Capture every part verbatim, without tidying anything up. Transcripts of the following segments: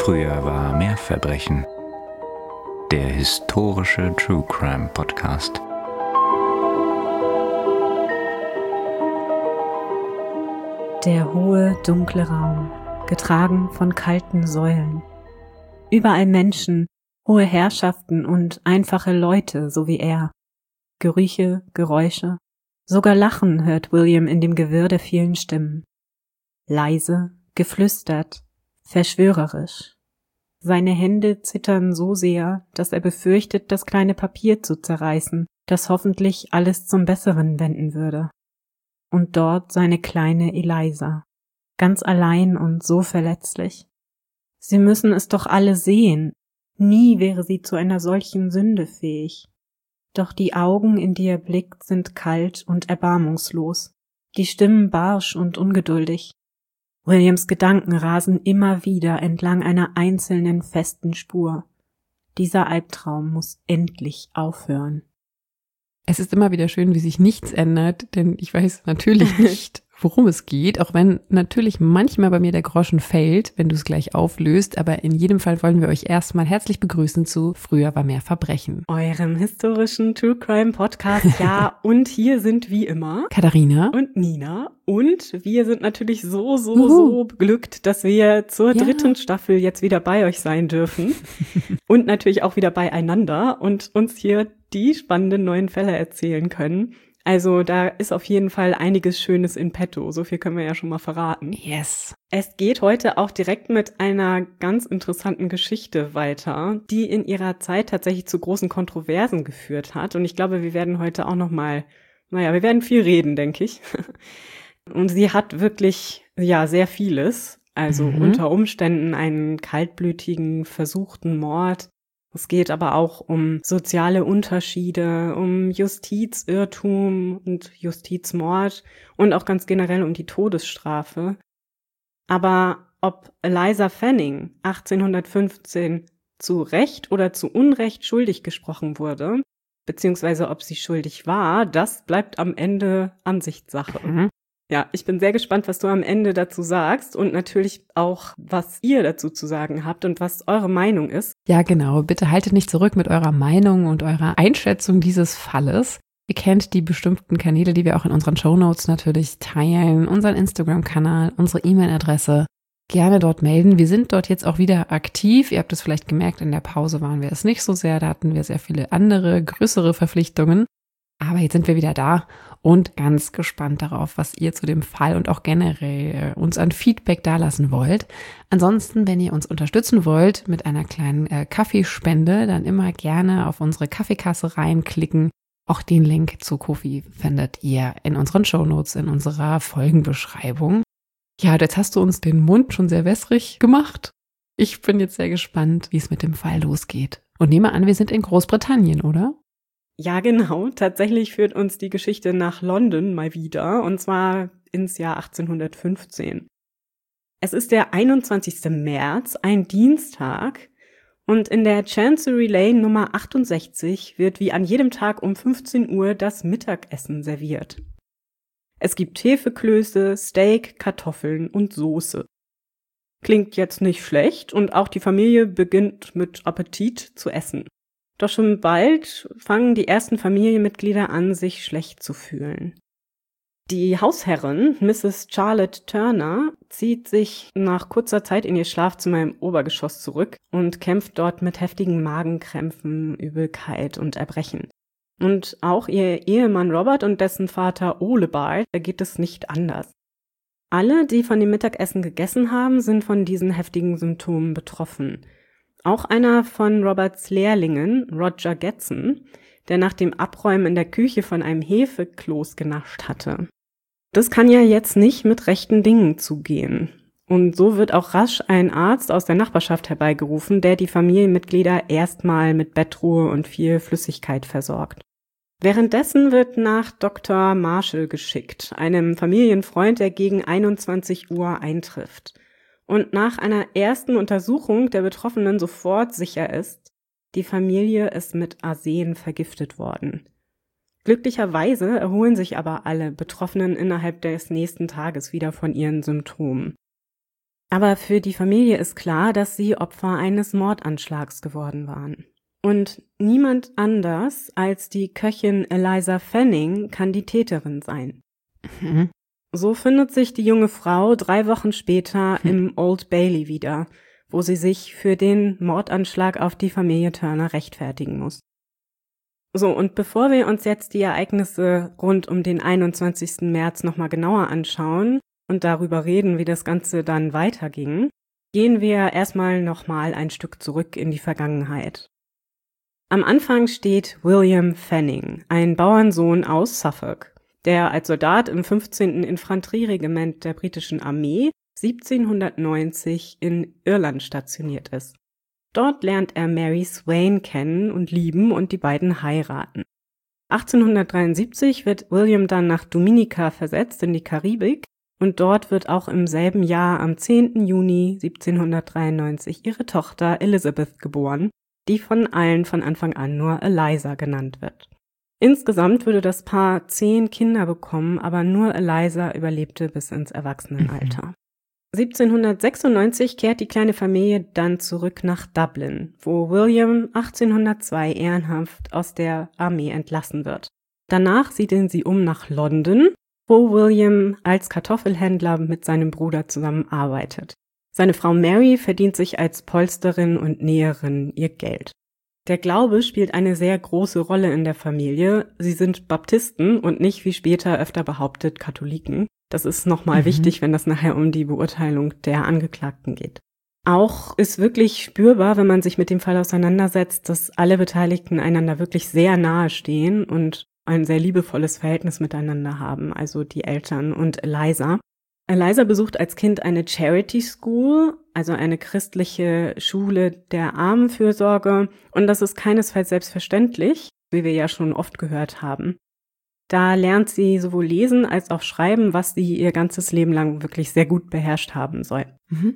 Früher war mehr Verbrechen. Der historische True Crime Podcast. Der hohe, dunkle Raum, getragen von kalten Säulen. Überall Menschen, hohe Herrschaften und einfache Leute, so wie er. Gerüche, Geräusche, sogar Lachen hört William in dem Gewirr der vielen Stimmen. Leise, geflüstert, verschwörerisch. Seine Hände zittern so sehr, dass er befürchtet, das kleine Papier zu zerreißen, das hoffentlich alles zum Besseren wenden würde. Und dort seine kleine Eliza, ganz allein und so verletzlich. Sie müssen es doch alle sehen. Nie wäre sie zu einer solchen Sünde fähig. Doch die Augen, in die er blickt, sind kalt und erbarmungslos, die Stimmen barsch und ungeduldig. Williams Gedanken rasen immer wieder entlang einer einzelnen festen Spur. Dieser Albtraum muss endlich aufhören. Es ist immer wieder schön, wie sich nichts ändert, denn ich weiß natürlich nicht, worum es geht, auch wenn natürlich manchmal bei mir der Groschen fällt, wenn du es gleich auflöst, aber in jedem Fall wollen wir euch erstmal herzlich begrüßen zu Früher war mehr Verbrechen. Eurem historischen True Crime Podcast, ja, und hier sind wie immer Katharina und Nina und wir sind natürlich so, so, Uhu. so beglückt, dass wir zur ja. dritten Staffel jetzt wieder bei euch sein dürfen und natürlich auch wieder beieinander und uns hier die spannenden neuen Fälle erzählen können. Also da ist auf jeden Fall einiges Schönes in petto, so viel können wir ja schon mal verraten. Yes. Es geht heute auch direkt mit einer ganz interessanten Geschichte weiter, die in ihrer Zeit tatsächlich zu großen Kontroversen geführt hat. Und ich glaube, wir werden heute auch noch mal, naja, wir werden viel reden, denke ich. Und sie hat wirklich, ja, sehr vieles. Also mhm. unter Umständen einen kaltblütigen, versuchten Mord. Es geht aber auch um soziale Unterschiede, um Justizirrtum und Justizmord und auch ganz generell um die Todesstrafe. Aber ob Eliza Fanning achtzehnhundertfünfzehn zu Recht oder zu Unrecht schuldig gesprochen wurde, beziehungsweise ob sie schuldig war, das bleibt am Ende Ansichtssache. Mhm. Ja, ich bin sehr gespannt, was du am Ende dazu sagst und natürlich auch, was ihr dazu zu sagen habt und was eure Meinung ist. Ja, genau. Bitte haltet nicht zurück mit eurer Meinung und eurer Einschätzung dieses Falles. Ihr kennt die bestimmten Kanäle, die wir auch in unseren Shownotes natürlich teilen, unseren Instagram-Kanal, unsere E-Mail-Adresse. Gerne dort melden. Wir sind dort jetzt auch wieder aktiv. Ihr habt es vielleicht gemerkt, in der Pause waren wir es nicht so sehr. Da hatten wir sehr viele andere, größere Verpflichtungen. Aber jetzt sind wir wieder da und ganz gespannt darauf, was ihr zu dem Fall und auch generell uns an Feedback dalassen wollt. Ansonsten, wenn ihr uns unterstützen wollt mit einer kleinen äh, Kaffeespende, dann immer gerne auf unsere Kaffeekasse reinklicken. Auch den Link zu Ko-fi findet ihr in unseren Shownotes, in unserer Folgenbeschreibung. Ja, jetzt hast du uns den Mund schon sehr wässrig gemacht. Ich bin jetzt sehr gespannt, wie es mit dem Fall losgeht. Und nehme an, wir sind in Großbritannien, oder? Ja, genau. Tatsächlich führt uns die Geschichte nach London mal wieder, und zwar ins Jahr achtzehnhundertfünfzehn. Es ist der einundzwanzigsten März, ein Dienstag, und in der Chancery Lane Nummer achtundsechzig wird wie an jedem Tag um fünfzehn Uhr das Mittagessen serviert. Es gibt Hefeklöße, Steak, Kartoffeln und Soße. Klingt jetzt nicht schlecht und auch die Familie beginnt mit Appetit zu essen. Doch schon bald fangen die ersten Familienmitglieder an, sich schlecht zu fühlen. Die Hausherrin, Misses Charlotte Turner, zieht sich nach kurzer Zeit in ihr Schlafzimmer im Obergeschoss zurück und kämpft dort mit heftigen Magenkrämpfen, Übelkeit und Erbrechen. Und auch ihr Ehemann Robert und dessen Vater Olebard geht es nicht anders. Alle, die von dem Mittagessen gegessen haben, sind von diesen heftigen Symptomen betroffen. Auch einer von Roberts Lehrlingen, Roger Getson, der nach dem Abräumen in der Küche von einem Hefekloß genascht hatte. Das kann ja jetzt nicht mit rechten Dingen zugehen. Und so wird auch rasch ein Arzt aus der Nachbarschaft herbeigerufen, der die Familienmitglieder erstmal mit Bettruhe und viel Flüssigkeit versorgt. Währenddessen wird nach Doktor Marshall geschickt, einem Familienfreund, der gegen einundzwanzig Uhr eintrifft. Und nach einer ersten Untersuchung der Betroffenen sofort sicher ist, die Familie ist mit Arsen vergiftet worden. Glücklicherweise erholen sich aber alle Betroffenen innerhalb des nächsten Tages wieder von ihren Symptomen. Aber für die Familie ist klar, dass sie Opfer eines Mordanschlags geworden waren. Und niemand anders als die Köchin Eliza Fanning kann die Täterin sein. Mhm. So findet sich die junge Frau drei Wochen später Hm. im Old Bailey wieder, wo sie sich für den Mordanschlag auf die Familie Turner rechtfertigen muss. So, und bevor wir uns jetzt die Ereignisse rund um den einundzwanzigsten März nochmal genauer anschauen und darüber reden, wie das Ganze dann weiterging, gehen wir erstmal nochmal ein Stück zurück in die Vergangenheit. Am Anfang steht William Fanning, ein Bauernsohn aus Suffolk, der als Soldat im fünfzehnten Infanterieregiment der britischen Armee siebzehnhundertneunzig in Irland stationiert ist. Dort lernt er Mary Swain kennen und lieben und die beiden heiraten. achtzehnhundertdreiundsiebzig wird William dann nach Dominica versetzt in die Karibik und dort wird auch im selben Jahr am zehnten Juni siebzehnhundertdreiundneunzig ihre Tochter Elizabeth geboren, die von allen von Anfang an nur Eliza genannt wird. Insgesamt würde das Paar zehn Kinder bekommen, aber nur Eliza überlebte bis ins Erwachsenenalter. siebzehnhundertsechsundneunzig kehrt die kleine Familie dann zurück nach Dublin, wo William achtzehnhundertzwei ehrenhaft aus der Armee entlassen wird. Danach siedeln sie um nach London, wo William als Kartoffelhändler mit seinem Bruder zusammenarbeitet. Seine Frau Mary verdient sich als Polsterin und Näherin ihr Geld. Der Glaube spielt eine sehr große Rolle in der Familie. Sie sind Baptisten und nicht, wie später öfter behauptet, Katholiken. Das ist nochmal mhm. wichtig, wenn das nachher um die Beurteilung der Angeklagten geht. Auch ist wirklich spürbar, wenn man sich mit dem Fall auseinandersetzt, dass alle Beteiligten einander wirklich sehr nahe stehen und ein sehr liebevolles Verhältnis miteinander haben, also die Eltern und Eliza. Eliza besucht als Kind eine Charity School, also eine christliche Schule der Armenfürsorge, und das ist keinesfalls selbstverständlich, wie wir ja schon oft gehört haben. Da lernt sie sowohl lesen als auch schreiben, was sie ihr ganzes Leben lang wirklich sehr gut beherrscht haben soll. Mhm.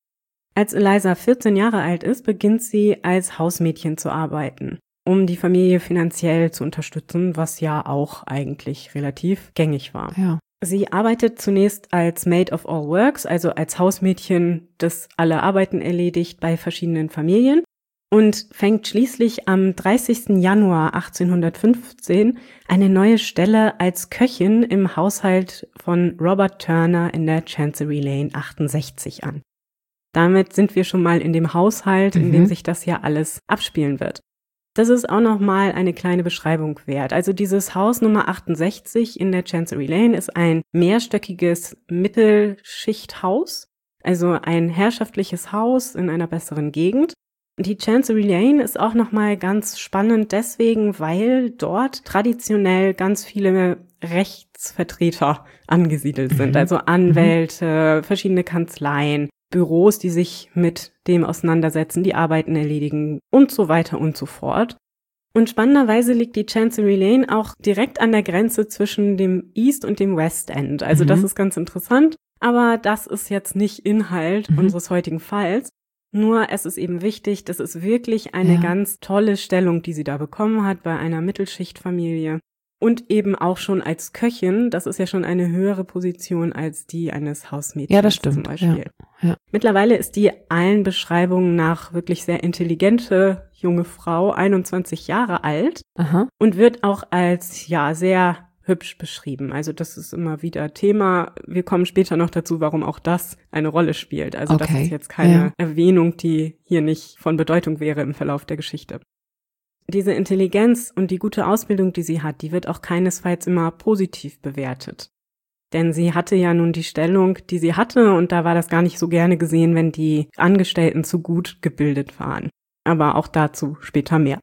Als Eliza vierzehn Jahre alt ist, beginnt sie als Hausmädchen zu arbeiten, um die Familie finanziell zu unterstützen, was ja auch eigentlich relativ gängig war. Ja. Sie arbeitet zunächst als Maid of All Works, also als Hausmädchen, das alle Arbeiten erledigt bei verschiedenen Familien, und fängt schließlich am dreißigsten Januar achtzehnhundertfünfzehn eine neue Stelle als Köchin im Haushalt von Robert Turner in der Chancery Lane achtundsechzig an. Damit sind wir schon mal in dem Haushalt, in mhm. dem sich das ja alles abspielen wird. Das ist auch nochmal eine kleine Beschreibung wert. Also dieses Haus Nummer achtundsechzig in der Chancery Lane ist ein mehrstöckiges Mittelschichthaus, also ein herrschaftliches Haus in einer besseren Gegend. Die Chancery Lane ist auch nochmal ganz spannend deswegen, weil dort traditionell ganz viele Rechtsvertreter angesiedelt sind, mhm. also Anwälte, mhm. verschiedene Kanzleien, Büros, die sich mit dem auseinandersetzen, die Arbeiten erledigen und so weiter und so fort. Und spannenderweise liegt die Chancery Lane auch direkt an der Grenze zwischen dem East und dem West End. Also mhm. das ist ganz interessant, aber das ist jetzt nicht Inhalt mhm. unseres heutigen Falls. Nur es ist eben wichtig, das ist wirklich eine ja. ganz tolle Stellung, die sie da bekommen hat bei einer Mittelschichtfamilie. Und eben auch schon als Köchin, das ist ja schon eine höhere Position als die eines Hausmädchens ja, das stimmt. zum Beispiel. Ja. Ja. Mittlerweile ist die allen Beschreibungen nach wirklich sehr intelligente junge Frau, einundzwanzig Jahre alt Aha. und wird auch als ja sehr hübsch beschrieben. Also das ist immer wieder Thema. Wir kommen später noch dazu, warum auch das eine Rolle spielt. Also okay. das ist jetzt keine ja. Erwähnung, die hier nicht von Bedeutung wäre im Verlauf der Geschichte. Diese Intelligenz und die gute Ausbildung, die sie hat, die wird auch keinesfalls immer positiv bewertet. Denn sie hatte ja nun die Stellung, die sie hatte, und da war das gar nicht so gerne gesehen, wenn die Angestellten zu gut gebildet waren. Aber auch dazu später mehr.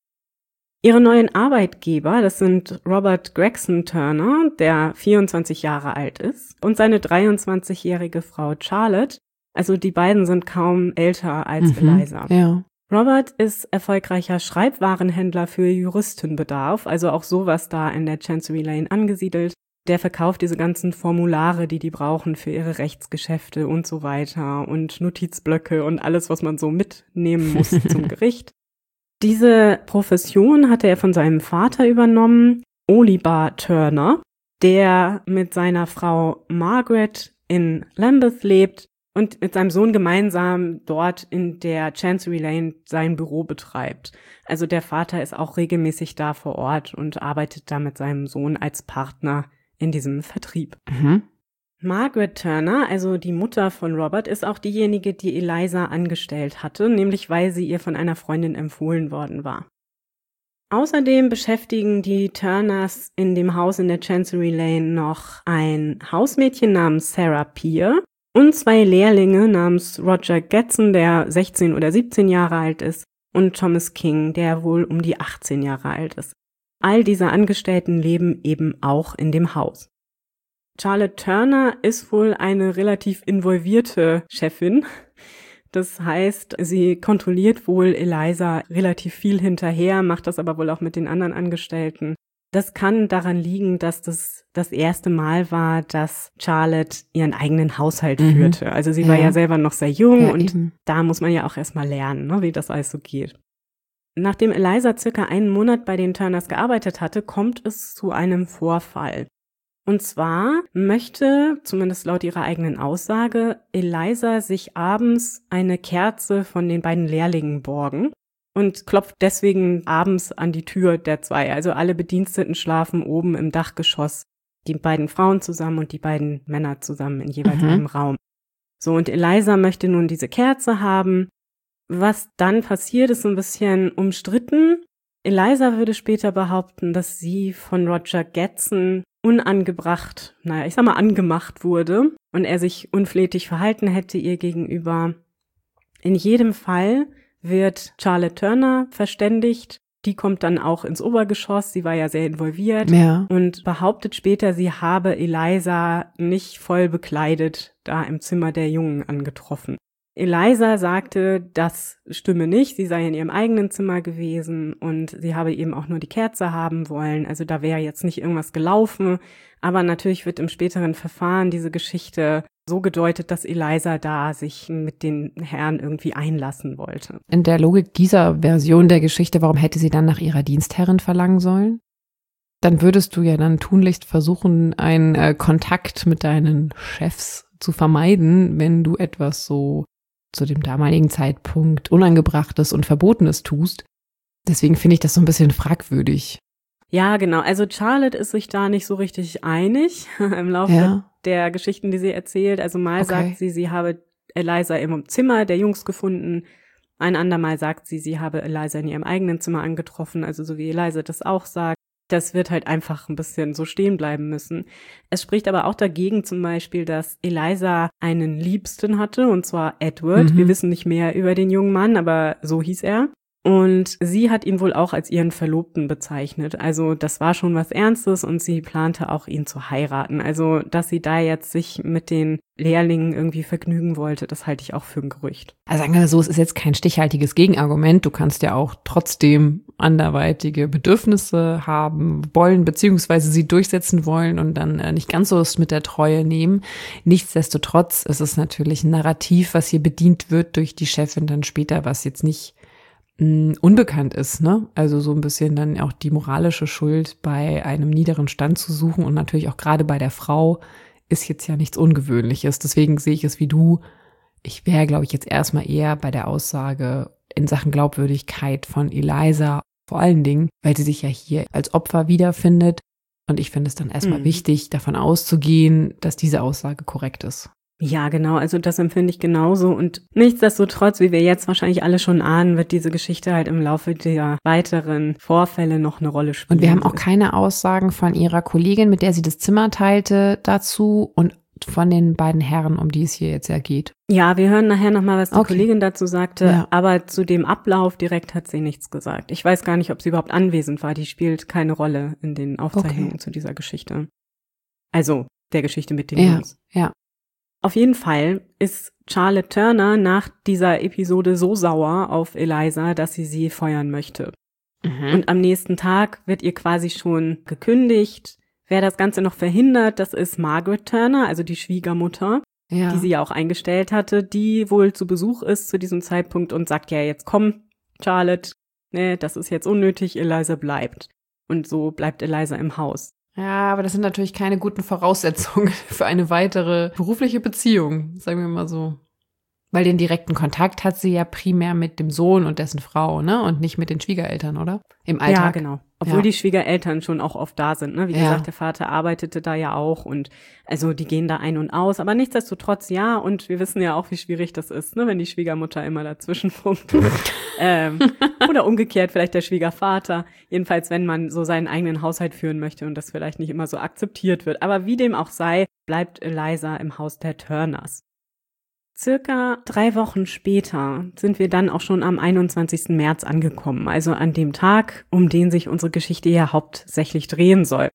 Ihre neuen Arbeitgeber, das sind Robert Gregson Turner, der vierundzwanzig Jahre alt ist, und seine dreiundzwanzigjährige Frau Charlotte. Also die beiden sind kaum älter als mhm, Eliza. Ja. Robert ist erfolgreicher Schreibwarenhändler für Juristenbedarf, also auch sowas da in der Chancery Lane angesiedelt. Der verkauft diese ganzen Formulare, die die brauchen für ihre Rechtsgeschäfte und so weiter und Notizblöcke und alles, was man so mitnehmen muss zum Gericht. Diese Profession hatte er von seinem Vater übernommen, Oliver Turner, der mit seiner Frau Margaret in Lambeth lebt und mit seinem Sohn gemeinsam dort in der Chancery Lane sein Büro betreibt. Also der Vater ist auch regelmäßig da vor Ort und arbeitet da mit seinem Sohn als Partner in diesem Vertrieb. Mhm. Margaret Turner, also die Mutter von Robert, ist auch diejenige, die Eliza angestellt hatte, nämlich weil sie ihr von einer Freundin empfohlen worden war. Außerdem beschäftigen die Turners in dem Haus in der Chancery Lane noch ein Hausmädchen namens Sarah Peer und zwei Lehrlinge namens Roger Getson, der sechzehn oder siebzehn Jahre alt ist, und Thomas King, der wohl um die achtzehn Jahre alt ist. All diese Angestellten leben eben auch in dem Haus. Charlotte Turner ist wohl eine relativ involvierte Chefin. Das heißt, sie kontrolliert wohl Eliza relativ viel hinterher, macht das aber wohl auch mit den anderen Angestellten. Das kann daran liegen, dass das das erste Mal war, dass Charlotte ihren eigenen Haushalt mhm. führte. Also sie ja. war ja selber noch sehr jung ja, und eben. Da muss man ja auch erstmal lernen, ne, wie das alles so geht. Nachdem Eliza circa einen Monat bei den Turners gearbeitet hatte, kommt es zu einem Vorfall. Und zwar möchte, zumindest laut ihrer eigenen Aussage, Eliza sich abends eine Kerze von den beiden Lehrlingen borgen und klopft deswegen abends an die Tür der zwei. Also alle Bediensteten schlafen oben im Dachgeschoss, die beiden Frauen zusammen und die beiden Männer zusammen in jeweils mhm. einem Raum. So, und Eliza möchte nun diese Kerze haben. Was dann passiert, ist so ein bisschen umstritten. Eliza würde später behaupten, dass sie von Roger Getson unangebracht, naja, ich sag mal angemacht wurde und er sich unflätig verhalten hätte ihr gegenüber. In jedem Fall wird Charlotte Turner verständigt. Die kommt dann auch ins Obergeschoss, sie war ja sehr involviert ja. und behauptet später, sie habe Eliza nicht voll bekleidet da im Zimmer der Jungen angetroffen. Eliza sagte, das stimme nicht, sie sei in ihrem eigenen Zimmer gewesen und sie habe eben auch nur die Kerze haben wollen, also da wäre jetzt nicht irgendwas gelaufen, aber natürlich wird im späteren Verfahren diese Geschichte so gedeutet, dass Eliza da sich mit den Herren irgendwie einlassen wollte. In der Logik dieser Version der Geschichte, warum hätte sie dann nach ihrer Dienstherrin verlangen sollen? Dann würdest du ja dann tunlichst versuchen, einen äh, Kontakt mit deinen Chefs zu vermeiden, wenn du etwas so zu dem damaligen Zeitpunkt Unangebrachtes und Verbotenes tust. Deswegen finde ich das so ein bisschen fragwürdig. Ja, genau. Also Charlotte ist sich da nicht so richtig einig im Laufe ja. der Geschichten, die sie erzählt. Also mal okay. sagt sie, sie habe Eliza im Zimmer der Jungs gefunden. Ein andermal sagt sie, sie habe Eliza in ihrem eigenen Zimmer angetroffen. Also so wie Eliza das auch sagt. Das wird halt einfach ein bisschen so stehen bleiben müssen. Es spricht aber auch dagegen zum Beispiel, dass Eliza einen Liebsten hatte, und zwar Edward. Mhm. Wir wissen nicht mehr über den jungen Mann, aber so hieß er. Und sie hat ihn wohl auch als ihren Verlobten bezeichnet. Also das war schon was Ernstes und sie plante auch, ihn zu heiraten. Also dass sie da jetzt sich mit den Lehrlingen irgendwie vergnügen wollte, das halte ich auch für ein Gerücht. Also sagen wir so, es ist jetzt kein stichhaltiges Gegenargument. Du kannst ja auch trotzdem anderweitige Bedürfnisse haben wollen, beziehungsweise sie durchsetzen wollen und dann nicht ganz so mit der Treue nehmen. Nichtsdestotrotz ist es natürlich ein Narrativ, was hier bedient wird durch die Chefin dann später, was jetzt nicht unbekannt ist, ne? Also so ein bisschen dann auch die moralische Schuld bei einem niederen Stand zu suchen und natürlich auch gerade bei der Frau ist jetzt ja nichts Ungewöhnliches. Deswegen sehe ich es wie du. Ich wäre, glaube ich, jetzt erstmal eher bei der Aussage in Sachen Glaubwürdigkeit von Eliza, vor allen Dingen, weil sie sich ja hier als Opfer wiederfindet. Und ich finde es dann erstmal mhm. wichtig, davon auszugehen, dass diese Aussage korrekt ist. Ja, genau, also das empfinde ich genauso und nichtsdestotrotz, wie wir jetzt wahrscheinlich alle schon ahnen, wird diese Geschichte halt im Laufe der weiteren Vorfälle noch eine Rolle spielen. Und wir haben auch keine Aussagen von ihrer Kollegin, mit der sie das Zimmer teilte, dazu und von den beiden Herren, um die es hier jetzt ja geht. Ja, wir hören nachher nochmal, was die okay. Kollegin dazu sagte, ja. aber zu dem Ablauf direkt hat sie nichts gesagt. Ich weiß gar nicht, ob sie überhaupt anwesend war, die spielt keine Rolle in den Aufzeichnungen okay. zu dieser Geschichte. Also der Geschichte mit den ja. Jungs. Ja. Auf jeden Fall ist Charlotte Turner nach dieser Episode so sauer auf Eliza, dass sie sie feuern möchte. Mhm. Und am nächsten Tag wird ihr quasi schon gekündigt. Wer das Ganze noch verhindert, das ist Margaret Turner, also die Schwiegermutter, ja. die sie ja auch eingestellt hatte, die wohl zu Besuch ist zu diesem Zeitpunkt und sagt, ja, jetzt komm, Charlotte, ne, das ist jetzt unnötig, Eliza bleibt. Und so bleibt Eliza im Haus. Ja, aber das sind natürlich keine guten Voraussetzungen für eine weitere berufliche Beziehung, sagen wir mal so. Weil den direkten Kontakt hat sie ja primär mit dem Sohn und dessen Frau, ne? Und nicht mit den Schwiegereltern, oder? Im Alltag. Ja, genau. Obwohl ja. die Schwiegereltern schon auch oft da sind, ne? Wie ja. gesagt, der Vater arbeitete da ja auch und also die gehen da ein und aus. Aber nichtsdestotrotz, ja, und wir wissen ja auch, wie schwierig das ist, ne? Wenn die Schwiegermutter immer dazwischen funkt. ähm, oder umgekehrt, vielleicht der Schwiegervater. Jedenfalls, wenn man so seinen eigenen Haushalt führen möchte und das vielleicht nicht immer so akzeptiert wird. Aber wie dem auch sei, bleibt Eliza im Haus der Turners. Circa drei Wochen später sind wir dann auch schon am einundzwanzigsten März angekommen, also an dem Tag, um den sich unsere Geschichte ja hauptsächlich drehen soll.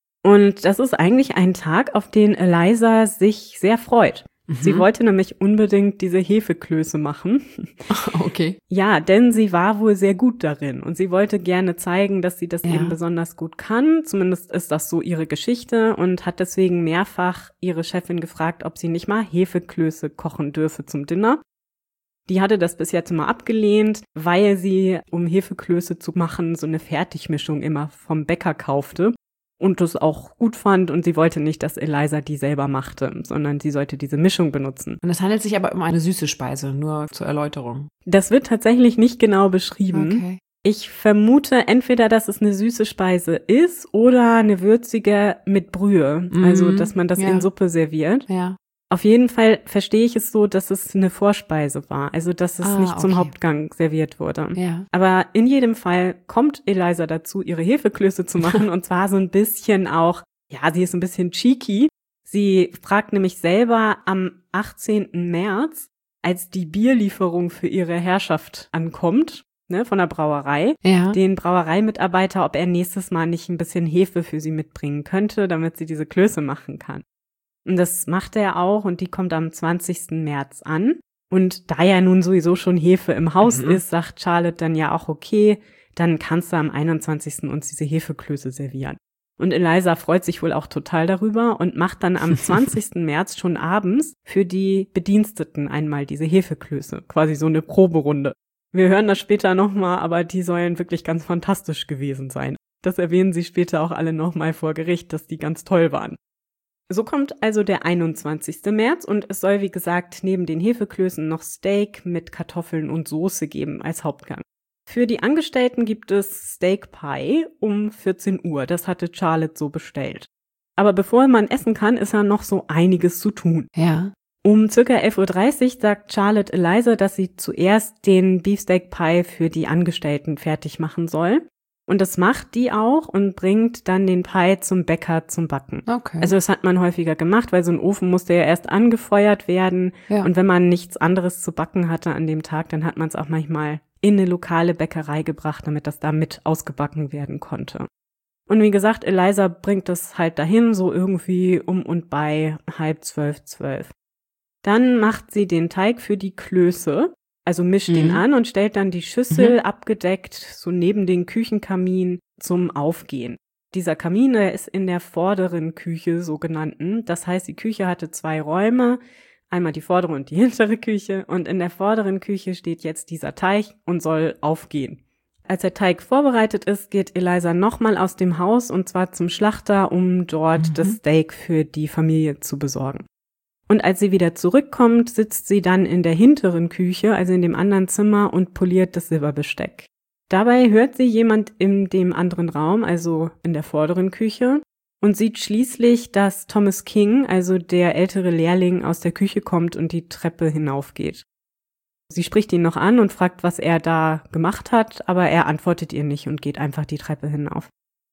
Und das ist eigentlich ein Tag, auf den Eliza sich sehr freut. Mhm. Sie wollte nämlich unbedingt diese Hefeklöße machen. Okay. Ja, denn sie war wohl sehr gut darin und sie wollte gerne zeigen, dass sie das ja. eben besonders gut kann. Zumindest ist das so ihre Geschichte und hat deswegen mehrfach ihre Chefin gefragt, ob sie nicht mal Hefeklöße kochen dürfe zum Dinner. Die hatte das bis jetzt immer abgelehnt, weil sie, um Hefeklöße zu machen, so eine Fertigmischung immer vom Bäcker kaufte. Und das auch gut fand und sie wollte nicht, dass Eliza die selber machte, sondern sie sollte diese Mischung benutzen. Und es handelt sich aber um eine süße Speise, nur zur Erläuterung. Das wird tatsächlich nicht genau beschrieben. Okay. Ich vermute entweder, dass es eine süße Speise ist oder eine würzige mit Brühe, mhm. also dass man das ja. in Suppe serviert. Ja. Auf jeden Fall verstehe ich es so, dass es eine Vorspeise war, also dass es ah, nicht zum okay. Hauptgang serviert wurde. Ja. Aber in jedem Fall kommt Eliza dazu, ihre Hefeklöße zu machen und zwar so ein bisschen auch, ja, sie ist ein bisschen cheeky. Sie fragt nämlich selber am achtzehnten März, als die Bierlieferung für ihre Herrschaft ankommt, ne, von der Brauerei, ja. den Brauereimitarbeiter, ob er nächstes Mal nicht ein bisschen Hefe für sie mitbringen könnte, damit sie diese Klöße machen kann. Und das macht er auch und die kommt am zwanzigsten März an. Und da ja nun sowieso schon Hefe im Haus mhm. ist, sagt Charlotte dann ja auch, okay, dann kannst du am einundzwanzigsten uns diese Hefeklöße servieren. Und Eliza freut sich wohl auch total darüber und macht dann am zwanzigsten März schon abends für die Bediensteten einmal diese Hefeklöße, quasi so eine Proberunde. Wir hören das später nochmal, aber die sollen wirklich ganz fantastisch gewesen sein. Das erwähnen sie später auch alle nochmal vor Gericht, dass die ganz toll waren. So kommt also der einundzwanzigste März und es soll, wie gesagt, neben den Hefeklößen noch Steak mit Kartoffeln und Soße geben als Hauptgang. Für die Angestellten gibt es Steak Pie um vierzehn Uhr. Das hatte Charlotte so bestellt. Aber bevor man essen kann, ist ja noch so einiges zu tun. Ja. Um circa elf Uhr dreißig sagt Charlotte Eliza, dass sie zuerst den Beefsteak Pie für die Angestellten fertig machen soll. Und das macht die auch und bringt dann den Pie zum Bäcker zum Backen. Okay. Also das hat man häufiger gemacht, weil so ein Ofen musste ja erst angefeuert werden. Ja. Und wenn man nichts anderes zu backen hatte an dem Tag, dann hat man es auch manchmal in eine lokale Bäckerei gebracht, damit das da mit ausgebacken werden konnte. Und wie gesagt, Eliza bringt das halt dahin, so irgendwie um und bei halb zwölf, zwölf. Dann macht sie den Teig für die Klöße. Also mischt mhm. den an und stellt dann die Schüssel mhm. abgedeckt so neben den Küchenkamin zum Aufgehen. Dieser Kamin, der ist in der vorderen Küche so genannten. Das heißt, die Küche hatte zwei Räume, einmal die vordere und die hintere Küche. Und in der vorderen Küche steht jetzt dieser Teig und soll aufgehen. Als der Teig vorbereitet ist, geht Eliza nochmal aus dem Haus und zwar zum Schlachter, um dort mhm. das Steak für die Familie zu besorgen. Und als sie wieder zurückkommt, sitzt sie dann in der hinteren Küche, also in dem anderen Zimmer, und poliert das Silberbesteck. Dabei hört sie jemand in dem anderen Raum, also in der vorderen Küche, und sieht schließlich, dass Thomas King, also der ältere Lehrling, aus der Küche kommt und die Treppe hinaufgeht. Sie spricht ihn noch an und fragt, was er da gemacht hat, aber er antwortet ihr nicht und geht einfach die Treppe hinauf.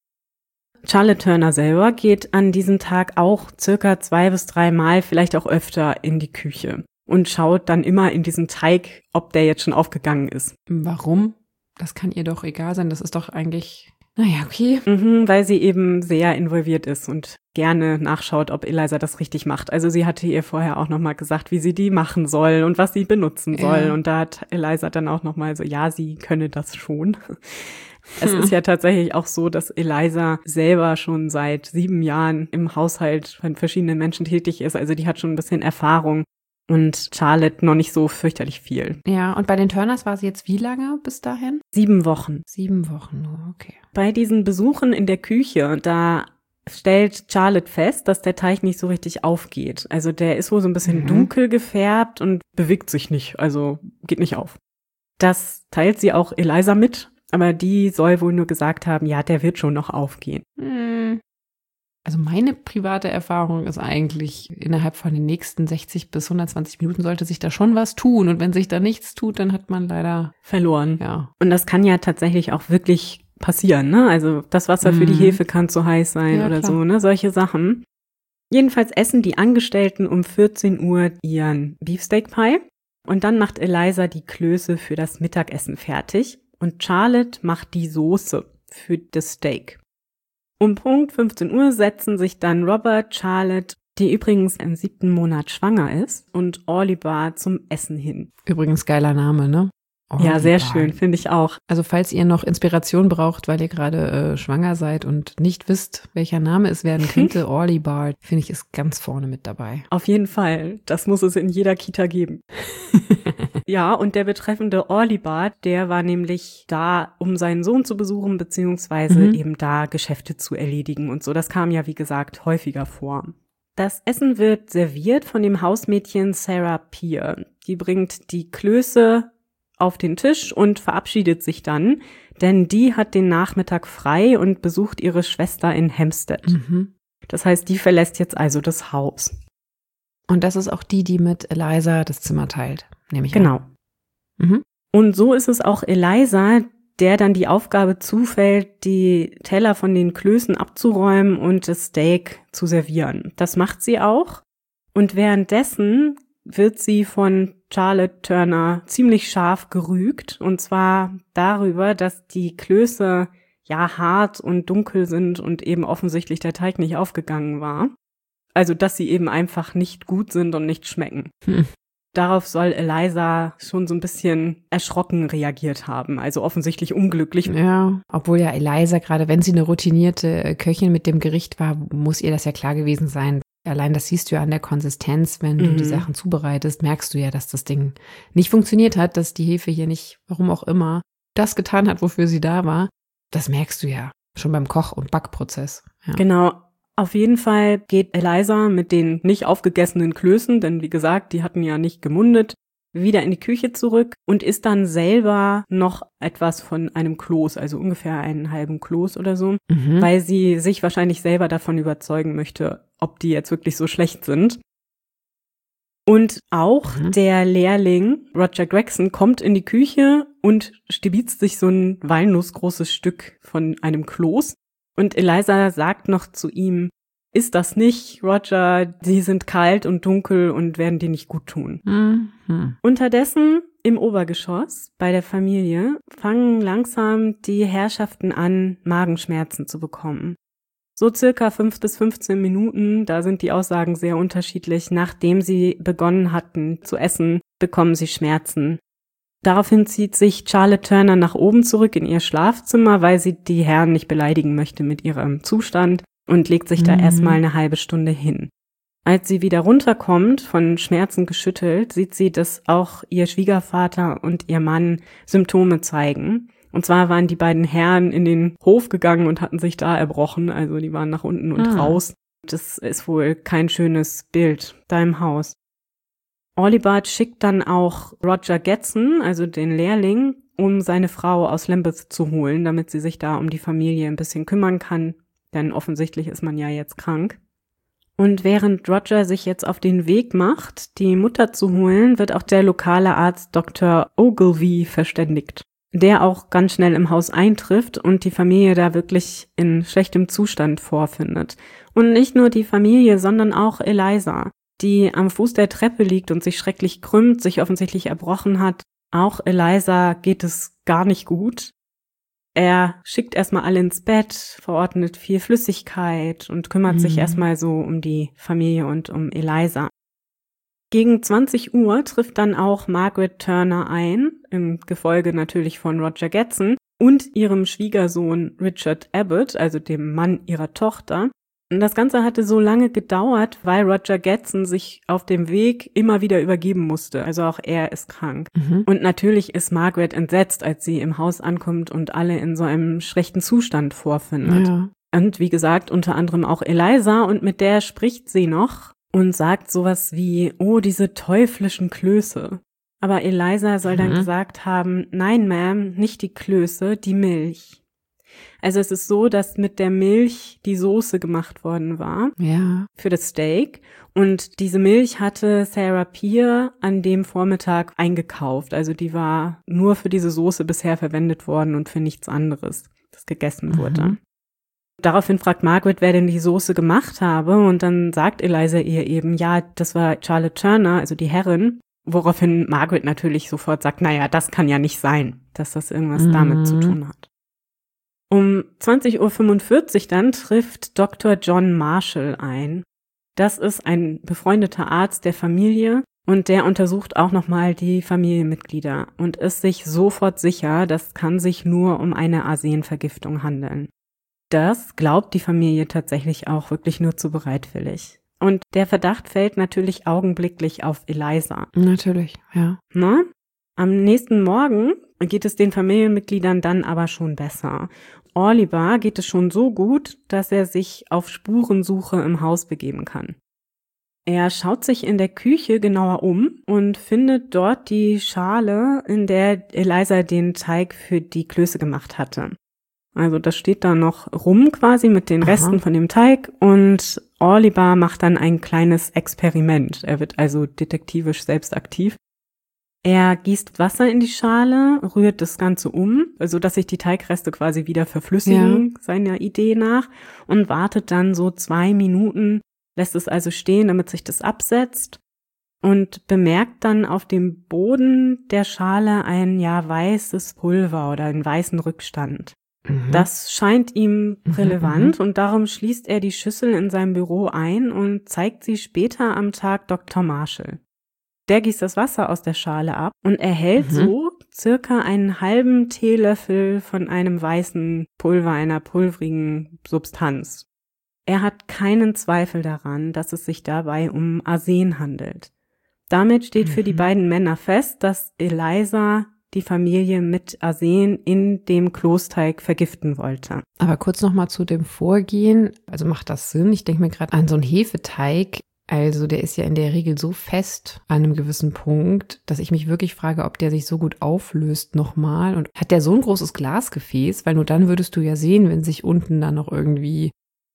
Charlotte Turner selber geht an diesem Tag auch circa zwei bis drei Mal, vielleicht auch öfter, in die Küche und schaut dann immer in diesen Teig, ob der jetzt schon aufgegangen ist. Warum? Das kann ihr doch egal sein, das ist doch eigentlich, naja, okay. Mhm, weil sie eben sehr involviert ist und gerne nachschaut, ob Eliza das richtig macht. Also sie hatte ihr vorher auch nochmal gesagt, wie sie die machen soll und was sie benutzen soll. Ja. Und da hat Eliza dann auch nochmal so, ja, sie könne das schon. Es ist ja tatsächlich auch so, dass Eliza selber schon seit sieben Jahren im Haushalt von verschiedenen Menschen tätig ist. Also die hat schon ein bisschen Erfahrung und Charlotte noch nicht so fürchterlich viel. Ja, und bei den Turners war sie jetzt wie lange bis dahin? Sieben Wochen. Sieben Wochen nur, okay. Bei diesen Besuchen in der Küche, da stellt Charlotte fest, dass der Teich nicht so richtig aufgeht. Also der ist wohl so ein bisschen mhm. dunkel gefärbt und bewegt sich nicht, also geht nicht auf. Das teilt sie auch Eliza mit, aber die soll wohl nur gesagt haben, ja, der wird schon noch aufgehen. Also meine private Erfahrung ist eigentlich, innerhalb von den nächsten sechzig bis hundertzwanzig Minuten sollte sich da schon was tun. Und wenn sich da nichts tut, dann hat man leider verloren. Ja. Und das kann ja tatsächlich auch wirklich passieren, ne? Also das Wasser mhm. für die Hefe kann zu heiß sein ja, oder klar. so, ne? Solche Sachen. Jedenfalls essen die Angestellten um vierzehn Uhr ihren Beefsteak Pie. Und dann macht Eliza die Klöße für das Mittagessen fertig. Und Charlotte macht die Soße für das Steak. Um Punkt fünfzehn Uhr setzen sich dann Robert, Charlotte, die übrigens im siebten Monat schwanger ist, und Orlibar zum Essen hin. Übrigens geiler Name, ne? Orlibar. Ja, sehr schön, finde ich auch. Also falls ihr noch Inspiration braucht, weil ihr gerade äh, schwanger seid und nicht wisst, welcher Name es werden könnte, Orlibar, finde ich, ist ganz vorne mit dabei. Auf jeden Fall, das muss es in jeder Kita geben. Ja, und der betreffende Orlibar, der war nämlich da, um seinen Sohn zu besuchen, beziehungsweise mhm. eben da Geschäfte zu erledigen und so. Das kam ja, wie gesagt, häufiger vor. Das Essen wird serviert von dem Hausmädchen Sarah Peer. Die bringt die Klöße auf den Tisch und verabschiedet sich dann, denn die hat den Nachmittag frei und besucht ihre Schwester in Hampstead. Mhm. Das heißt, die verlässt jetzt also das Haus. Und das ist auch die, die mit Eliza das Zimmer teilt, nehme ich genau. an. Genau. Mhm. Und so ist es auch Eliza, der dann die Aufgabe zufällt, die Teller von den Klößen abzuräumen und das Steak zu servieren. Das macht sie auch. Und währenddessen wird sie von Charlotte Turner ziemlich scharf gerügt. Und zwar darüber, dass die Klöße ja hart und dunkel sind und eben offensichtlich der Teig nicht aufgegangen war. Also, dass sie eben einfach nicht gut sind und nicht schmecken. Hm. Darauf soll Eliza schon so ein bisschen erschrocken reagiert haben, also offensichtlich unglücklich. Ja, obwohl ja Eliza, gerade wenn sie eine routinierte Köchin mit dem Gericht war, muss ihr das ja klar gewesen sein. Allein das siehst du ja an der Konsistenz, wenn du mhm. die Sachen zubereitest, merkst du ja, dass das Ding nicht funktioniert hat, dass die Hefe hier nicht, warum auch immer, das getan hat, wofür sie da war. Das merkst du ja schon beim Koch- und Backprozess. Ja. Genau. Auf jeden Fall geht Eliza mit den nicht aufgegessenen Klößen, denn wie gesagt, die hatten ja nicht gemundet, wieder in die Küche zurück und isst dann selber noch etwas von einem Kloß, also ungefähr einen halben Kloß oder so, mhm. weil sie sich wahrscheinlich selber davon überzeugen möchte, ob die jetzt wirklich so schlecht sind. Und auch mhm. der Lehrling Roger Gregson kommt in die Küche und stibitzt sich so ein walnussgroßes Stück von einem Kloß. Und Eliza sagt noch zu ihm, ist das nicht, Roger, die sind kalt und dunkel und werden dir nicht gut tun. Mhm. Unterdessen im Obergeschoss bei der Familie fangen langsam die Herrschaften an, Magenschmerzen zu bekommen. So circa fünf bis fünfzehn Minuten, da sind die Aussagen sehr unterschiedlich, nachdem sie begonnen hatten zu essen, bekommen sie Schmerzen. Daraufhin zieht sich Charlotte Turner nach oben zurück in ihr Schlafzimmer, weil sie die Herren nicht beleidigen möchte mit ihrem Zustand und legt sich da mhm. erstmal eine halbe Stunde hin. Als sie wieder runterkommt, von Schmerzen geschüttelt, sieht sie, dass auch ihr Schwiegervater und ihr Mann Symptome zeigen. Und zwar waren die beiden Herren in den Hof gegangen und hatten sich da erbrochen, also die waren nach unten und ah. raus. Das ist wohl kein schönes Bild da im Haus. Orlibar schickt dann auch Roger Gedson, also den Lehrling, um seine Frau aus Lambeth zu holen, damit sie sich da um die Familie ein bisschen kümmern kann, denn offensichtlich ist man ja jetzt krank. Und während Roger sich jetzt auf den Weg macht, die Mutter zu holen, wird auch der lokale Arzt Doktor Ogilvy verständigt, der auch ganz schnell im Haus eintrifft und die Familie da wirklich in schlechtem Zustand vorfindet. Und nicht nur die Familie, sondern auch Eliza, die am Fuß der Treppe liegt und sich schrecklich krümmt, sich offensichtlich erbrochen hat. Auch Eliza geht es gar nicht gut. Er schickt erstmal alle ins Bett, verordnet viel Flüssigkeit und kümmert mhm. sich erstmal so um die Familie und um Eliza. Gegen zwanzig Uhr trifft dann auch Margaret Turner ein, im Gefolge natürlich von Roger Gedson und ihrem Schwiegersohn Richard Abbott, also dem Mann ihrer Tochter. Und das Ganze hatte so lange gedauert, weil Roger Gedson sich auf dem Weg immer wieder übergeben musste. Also auch er ist krank. Mhm. Und natürlich ist Margaret entsetzt, als sie im Haus ankommt und alle in so einem schlechten Zustand vorfindet. Ja. Und wie gesagt, unter anderem auch Eliza, und mit der spricht sie noch und sagt sowas wie, oh, diese teuflischen Klöße. Aber Eliza soll dann mhm. gesagt haben, nein, Ma'am, nicht die Klöße, die Milch. Also es ist so, dass mit der Milch die Soße gemacht worden war ja. für das Steak. Und diese Milch hatte Sarah Peer an dem Vormittag eingekauft. Also die war nur für diese Soße bisher verwendet worden und für nichts anderes, das gegessen mhm. wurde. Daraufhin fragt Margaret, wer denn die Soße gemacht habe. Und dann sagt Eliza ihr eben, ja, das war Charlotte Turner, also die Herrin. Woraufhin Margaret natürlich sofort sagt, naja, das kann ja nicht sein, dass das irgendwas mhm. damit zu tun hat. Um zwanzig Uhr fünfundvierzig dann trifft Doktor John Marshall ein. Das ist ein befreundeter Arzt der Familie und der untersucht auch nochmal die Familienmitglieder und ist sich sofort sicher, das kann sich nur um eine Arsenvergiftung handeln. Das glaubt die Familie tatsächlich auch wirklich nur zu bereitwillig. Und der Verdacht fällt natürlich augenblicklich auf Eliza. Natürlich, ja. Na? Am nächsten Morgen geht es den Familienmitgliedern dann aber schon besser. Oliver geht es schon so gut, dass er sich auf Spurensuche im Haus begeben kann. Er schaut sich in der Küche genauer um und findet dort die Schale, in der Eliza den Teig für die Klöße gemacht hatte. Also das steht da noch rum quasi mit den Resten Aha. von dem Teig und Oliver macht dann ein kleines Experiment. Er wird also detektivisch selbst aktiv. Er gießt Wasser in die Schale, rührt das Ganze um, also dass sich die Teigreste quasi wieder verflüssigen, ja. seiner Idee nach, und wartet dann so zwei Minuten, lässt es also stehen, damit sich das absetzt und bemerkt dann auf dem Boden der Schale ein ja weißes Pulver oder einen weißen Rückstand. Mhm. Das scheint ihm relevant mhm, und darum schließt er die Schüssel in seinem Büro ein und zeigt sie später am Tag Doktor Marshall. Der gießt das Wasser aus der Schale ab und erhält mhm. so circa einen halben Teelöffel von einem weißen Pulver, einer pulverigen Substanz. Er hat keinen Zweifel daran, dass es sich dabei um Arsen handelt. Damit steht mhm. für die beiden Männer fest, dass Eliza die Familie mit Arsen in dem Kloßteig vergiften wollte. Aber kurz nochmal zu dem Vorgehen. Also macht das Sinn? Ich denke mir gerade an so einen Hefeteig. Also der ist ja in der Regel so fest an einem gewissen Punkt, dass ich mich wirklich frage, ob der sich so gut auflöst nochmal. Und hat der so ein großes Glasgefäß? Weil nur dann würdest du ja sehen, wenn sich unten dann noch irgendwie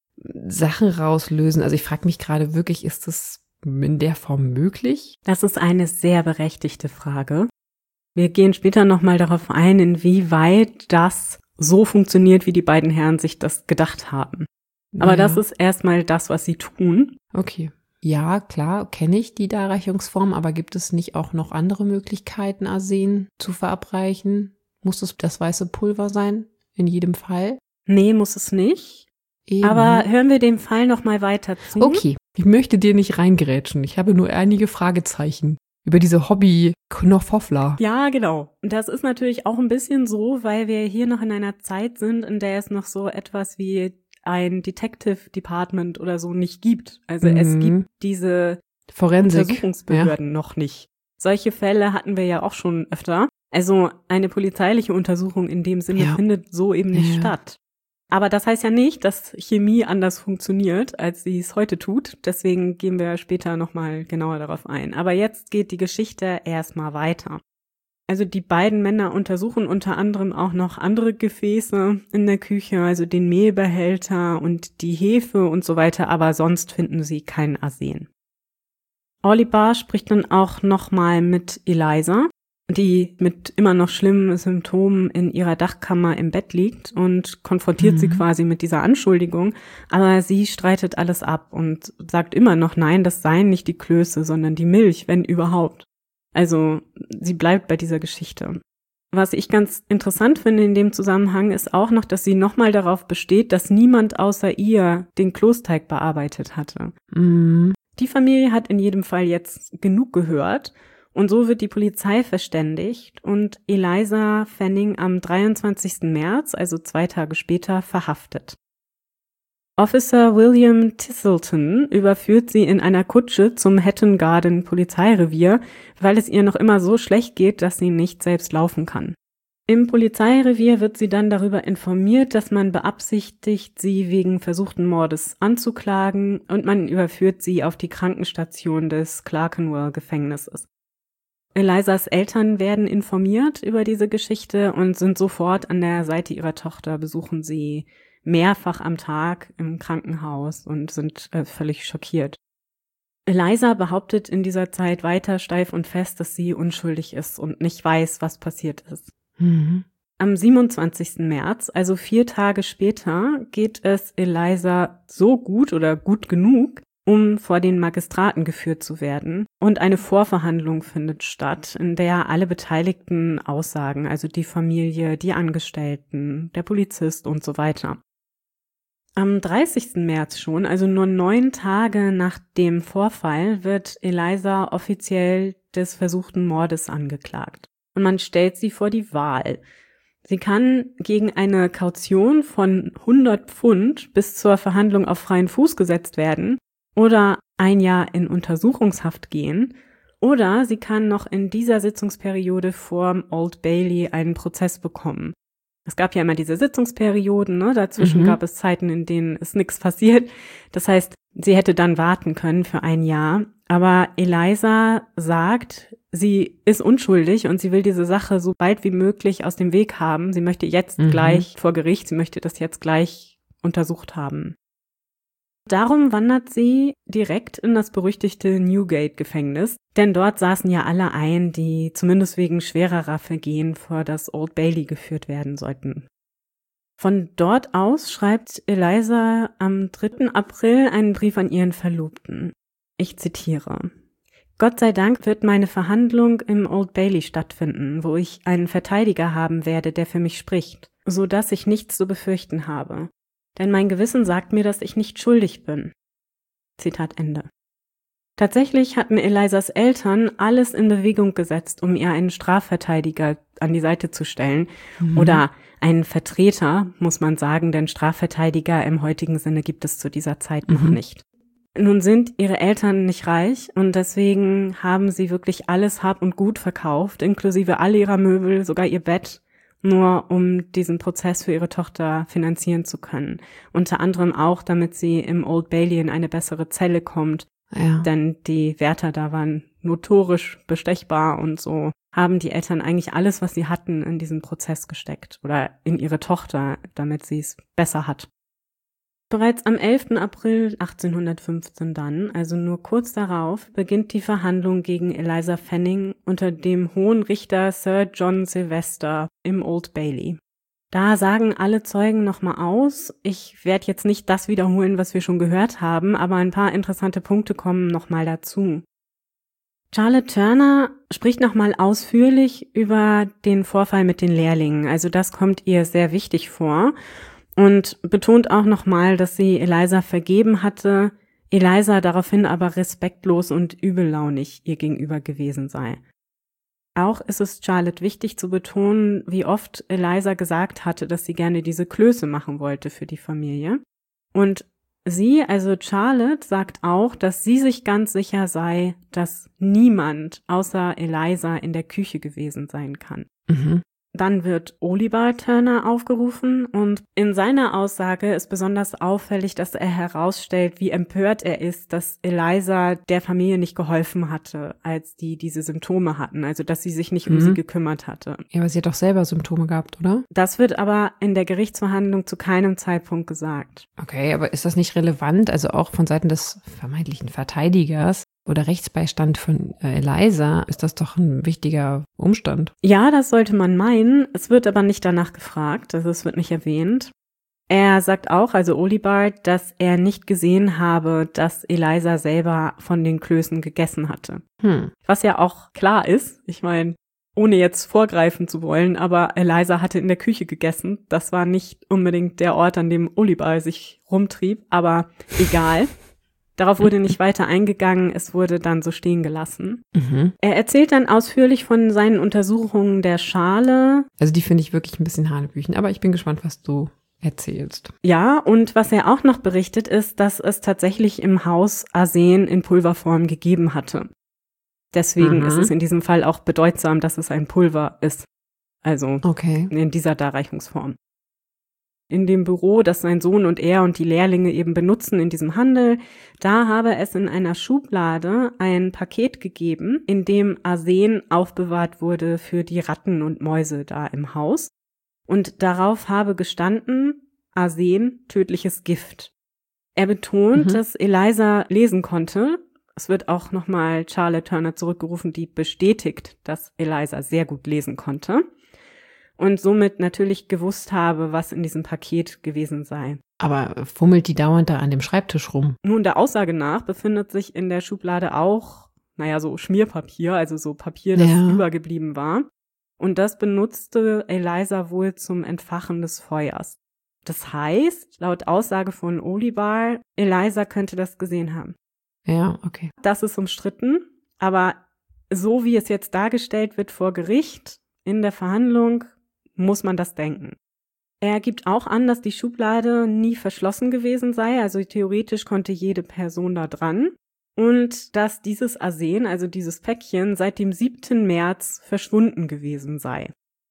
Sachen rauslösen. Also ich frage mich gerade wirklich, ist das in der Form möglich? Das ist eine sehr berechtigte Frage. Wir gehen später nochmal darauf ein, inwieweit das so funktioniert, wie die beiden Herren sich das gedacht haben. Aber ja. das ist erstmal das, was sie tun. Okay. Ja, klar, kenne ich die Darreichungsform, aber gibt es nicht auch noch andere Möglichkeiten, Arsen zu verabreichen? Muss es das weiße Pulver sein, in jedem Fall? Nee, muss es nicht. Eben. Aber hören wir dem Fall nochmal weiter zu. Okay, ich möchte dir nicht reingrätschen. Ich habe nur einige Fragezeichen über diese Hobby-Knoffhoffler. Ja, genau. Und das ist natürlich auch ein bisschen so, weil wir hier noch in einer Zeit sind, in der es noch so etwas wie ein Detective Department oder so nicht gibt. Also mhm. es gibt diese Forensik. Untersuchungsbehörden ja. noch nicht. Solche Fälle hatten wir ja auch schon öfter. Also eine polizeiliche Untersuchung in dem Sinne ja. findet so eben nicht ja. statt. Aber das heißt ja nicht, dass Chemie anders funktioniert, als sie es heute tut. Deswegen gehen wir später nochmal genauer darauf ein. Aber jetzt geht die Geschichte erstmal weiter. Also die beiden Männer untersuchen unter anderem auch noch andere Gefäße in der Küche, also den Mehlbehälter und die Hefe und so weiter, aber sonst finden sie kein Arsen. Oliver spricht dann auch nochmal mit Eliza, die mit immer noch schlimmen Symptomen in ihrer Dachkammer im Bett liegt und konfrontiert mhm. sie quasi mit dieser Anschuldigung, aber sie streitet alles ab und sagt immer noch, nein, das seien nicht die Klöße, sondern die Milch, wenn überhaupt. Also sie bleibt bei dieser Geschichte. Was ich ganz interessant finde in dem Zusammenhang ist auch noch, dass sie nochmal darauf besteht, dass niemand außer ihr den Kloßteig bearbeitet hatte. Mhm. Die Familie hat in jedem Fall jetzt genug gehört und so wird die Polizei verständigt und Eliza Fanning am dreiundzwanzigsten März, also zwei Tage später, verhaftet. Officer William Thistleton überführt sie in einer Kutsche zum Hatton Garden Polizeirevier, weil es ihr noch immer so schlecht geht, dass sie nicht selbst laufen kann. Im Polizeirevier wird sie dann darüber informiert, dass man beabsichtigt, sie wegen versuchten Mordes anzuklagen, und man überführt sie auf die Krankenstation des Clerkenwell-Gefängnisses. Elizas Eltern werden informiert über diese Geschichte und sind sofort an der Seite ihrer Tochter, besuchen sie mehrfach am Tag im Krankenhaus und sind äh, völlig schockiert. Eliza behauptet in dieser Zeit weiter steif und fest, dass sie unschuldig ist und nicht weiß, was passiert ist. Mhm. Am siebenundzwanzigsten März, also vier Tage später, geht es Eliza so gut oder gut genug, um vor den Magistraten geführt zu werden. Und eine Vorverhandlung findet statt, in der alle Beteiligten aussagen, also die Familie, die Angestellten, der Polizist und so weiter. Am dreißigsten März schon, also nur neun Tage nach dem Vorfall, wird Eliza offiziell des versuchten Mordes angeklagt. Und man stellt sie vor die Wahl. Sie kann gegen eine Kaution von hundert Pfund bis zur Verhandlung auf freien Fuß gesetzt werden oder ein Jahr in Untersuchungshaft gehen, oder sie kann noch in dieser Sitzungsperiode vorm Old Bailey einen Prozess bekommen. Es gab ja immer diese Sitzungsperioden, ne? Dazwischen Mhm. gab es Zeiten, in denen ist nichts passiert. Das heißt, sie hätte dann warten können für ein Jahr. Aber Eliza sagt, sie ist unschuldig und sie will diese Sache so bald wie möglich aus dem Weg haben. Sie möchte jetzt Mhm. gleich vor Gericht, sie möchte das jetzt gleich untersucht haben. Darum wandert sie direkt in das berüchtigte Newgate-Gefängnis, denn dort saßen ja alle ein, die zumindest wegen schwererer Vergehen vor das Old Bailey geführt werden sollten. Von dort aus schreibt Eliza am dritten April einen Brief an ihren Verlobten. Ich zitiere: Gott sei Dank wird meine Verhandlung im Old Bailey stattfinden, wo ich einen Verteidiger haben werde, der für mich spricht, so dass ich nichts zu befürchten habe. Denn mein Gewissen sagt mir, dass ich nicht schuldig bin. Zitat Ende. Tatsächlich hatten Elizas Eltern alles in Bewegung gesetzt, um ihr einen Strafverteidiger an die Seite zu stellen. Mhm. Oder einen Vertreter, muss man sagen, denn Strafverteidiger im heutigen Sinne gibt es zu dieser Zeit noch Mhm. nicht. Nun sind ihre Eltern nicht reich und deswegen haben sie wirklich alles Hab und Gut verkauft, inklusive all ihrer Möbel, sogar ihr Bett, nur um diesen Prozess für ihre Tochter finanzieren zu können. Unter anderem auch, damit sie im Old Bailey in eine bessere Zelle kommt, Ja. denn die Wärter da waren notorisch bestechbar und so haben die Eltern eigentlich alles, was sie hatten, in diesen Prozess gesteckt oder in ihre Tochter, damit sie es besser hat. Bereits am elften April achtzehnhundertfünfzehn dann, also nur kurz darauf, beginnt die Verhandlung gegen Eliza Fanning unter dem Hohen Richter Sir John Sylvester im Old Bailey. Da sagen alle Zeugen nochmal aus. Ich werde jetzt nicht das wiederholen, was wir schon gehört haben, aber ein paar interessante Punkte kommen nochmal dazu. Charlotte Turner spricht nochmal ausführlich über den Vorfall mit den Lehrlingen, also das kommt ihr sehr wichtig vor. Und betont auch nochmal, dass sie Eliza vergeben hatte, Eliza daraufhin aber respektlos und übellaunig ihr gegenüber gewesen sei. Auch ist es Charlotte wichtig zu betonen, wie oft Eliza gesagt hatte, dass sie gerne diese Klöße machen wollte für die Familie. Und sie, also Charlotte, sagt auch, dass sie sich ganz sicher sei, dass niemand außer Eliza in der Küche gewesen sein kann. Mhm. Dann wird Oliver Turner aufgerufen und in seiner Aussage ist besonders auffällig, dass er herausstellt, wie empört er ist, dass Eliza der Familie nicht geholfen hatte, als die diese Symptome hatten, also dass sie sich nicht um Mhm. sie gekümmert hatte. Ja, aber sie hat doch selber Symptome gehabt, oder? Das wird aber in der Gerichtsverhandlung zu keinem Zeitpunkt gesagt. Okay, aber ist das nicht relevant, also auch von Seiten des vermeintlichen Verteidigers oder Rechtsbeistand von äh, Eliza, ist das doch ein wichtiger Umstand. Ja, das sollte man meinen, es wird aber nicht danach gefragt, also es wird nicht erwähnt. Er sagt auch, also Olibard, dass er nicht gesehen habe, dass Eliza selber von den Klößen gegessen hatte. Hm. Was ja auch klar ist, ich meine, ohne jetzt vorgreifen zu wollen, aber Eliza hatte in der Küche gegessen. Das war nicht unbedingt der Ort, an dem Olibard sich rumtrieb, aber egal. Darauf wurde nicht weiter eingegangen, es wurde dann so stehen gelassen. Mhm. Er erzählt dann ausführlich von seinen Untersuchungen der Schale. Also die finde ich wirklich ein bisschen hanebüchen, aber ich bin gespannt, was du erzählst. Ja, und was er auch noch berichtet ist, dass es tatsächlich im Haus Arsen in Pulverform gegeben hatte. Deswegen Mhm. ist es in diesem Fall auch bedeutsam, dass es ein Pulver ist. Also Okay. in dieser Darreichungsform. In dem Büro, das sein Sohn und er und die Lehrlinge eben benutzen in diesem Handel, da habe es in einer Schublade ein Paket gegeben, in dem Arsen aufbewahrt wurde für die Ratten und Mäuse da im Haus. Und darauf habe gestanden, Arsen, tödliches Gift. Er betont, Mhm. dass Eliza lesen konnte. Es wird auch nochmal Charlotte Turner zurückgerufen, die bestätigt, dass Eliza sehr gut lesen konnte. Und somit natürlich gewusst habe, was in diesem Paket gewesen sei. Aber fummelt die dauernd da an dem Schreibtisch rum? Nun, der Aussage nach befindet sich in der Schublade auch, naja, so Schmierpapier, also so Papier, das Ja. übergeblieben war. Und das benutzte Eliza wohl zum Entfachen des Feuers. Das heißt, laut Aussage von Olibar, Eliza könnte das gesehen haben. Ja, okay. Das ist umstritten, aber so wie es jetzt dargestellt wird vor Gericht, in der Verhandlung, muss man das denken. Er gibt auch an, dass die Schublade nie verschlossen gewesen sei, also theoretisch konnte jede Person da dran. Und dass dieses Arsen, also dieses Päckchen, seit dem siebten März verschwunden gewesen sei.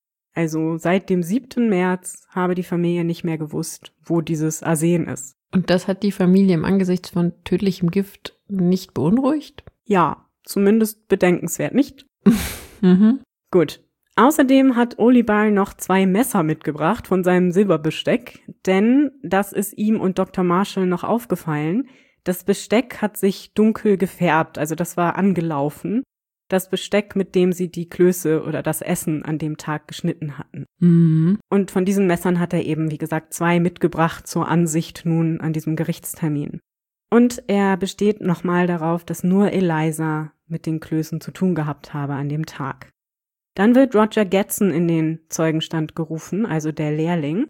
Also seit dem siebten März habe die Familie nicht mehr gewusst, wo dieses Arsen ist. Und das hat die Familie im Angesicht von tödlichem Gift nicht beunruhigt? Ja, zumindest bedenkenswert, nicht? Mhm. Gut. Außerdem hat Olibar noch zwei Messer mitgebracht von seinem Silberbesteck, denn das ist ihm und Doktor Marshall noch aufgefallen. Das Besteck hat sich dunkel gefärbt, also das war angelaufen. Das Besteck, mit dem sie die Klöße oder das Essen an dem Tag geschnitten hatten. Mhm. Und von diesen Messern hat er eben, wie gesagt, zwei mitgebracht zur Ansicht nun an diesem Gerichtstermin. Und er besteht nochmal darauf, dass nur Eliza mit den Klößen zu tun gehabt habe an dem Tag. Dann wird Roger Gedson in den Zeugenstand gerufen, also der Lehrling.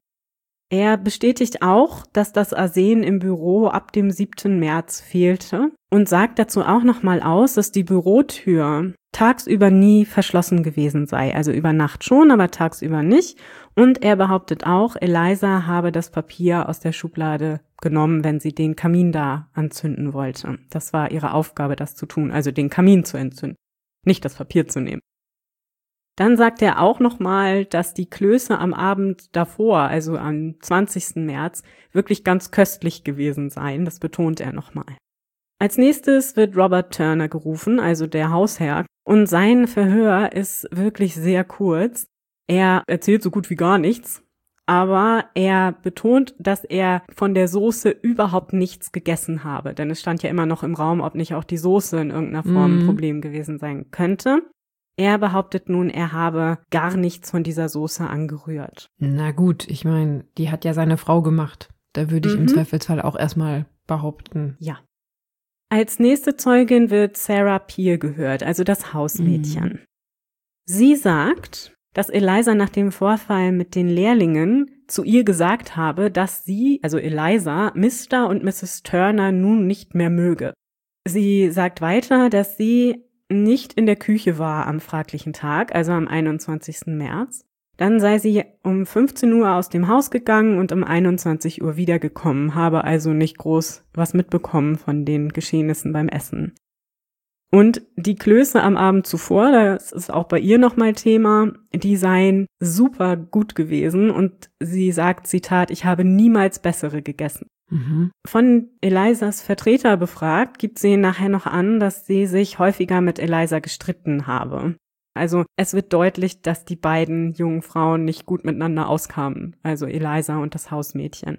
Er bestätigt auch, dass das Arsen im Büro ab dem siebten März fehlte und sagt dazu auch nochmal aus, dass die Bürotür tagsüber nie verschlossen gewesen sei. Also über Nacht schon, aber tagsüber nicht. Und er behauptet auch, Eliza habe das Papier aus der Schublade genommen, wenn sie den Kamin da anzünden wollte. Das war ihre Aufgabe, das zu tun, also den Kamin zu entzünden, nicht das Papier zu nehmen. Dann sagt er auch nochmal, dass die Klöße am Abend davor, also am zwanzigsten März, wirklich ganz köstlich gewesen seien. Das betont er nochmal. Als nächstes wird Robert Turner gerufen, also der Hausherr. Und sein Verhör ist wirklich sehr kurz. Er erzählt so gut wie gar nichts. Aber er betont, dass er von der Soße überhaupt nichts gegessen habe. Denn es stand ja immer noch im Raum, ob nicht auch die Soße in irgendeiner Form ein Problem gewesen sein könnte. Er behauptet nun, er habe gar nichts von dieser Soße angerührt. Na gut, ich meine, die hat ja seine Frau gemacht. Da würde ich Mhm. im Zweifelsfall auch erstmal behaupten. Ja. Als nächste Zeugin wird Sarah Peer gehört, also das Hausmädchen. Mhm. Sie sagt, dass Eliza nach dem Vorfall mit den Lehrlingen zu ihr gesagt habe, dass sie, also Eliza, Mister und Misses Turner nun nicht mehr möge. Sie sagt weiter, dass sie nicht in der Küche war am fraglichen Tag, also am einundzwanzigsten März. Dann sei sie um fünfzehn Uhr aus dem Haus gegangen und um einundzwanzig Uhr wiedergekommen, habe also nicht groß was mitbekommen von den Geschehnissen beim Essen. Und die Klöße am Abend zuvor, das ist auch bei ihr nochmal Thema, die seien super gut gewesen und sie sagt, Zitat, ich habe niemals bessere gegessen. Mhm. Von Elizas Vertreter befragt, gibt sie nachher noch an, dass sie sich häufiger mit Eliza gestritten habe. Also es wird deutlich, dass die beiden jungen Frauen nicht gut miteinander auskamen, also Eliza und das Hausmädchen.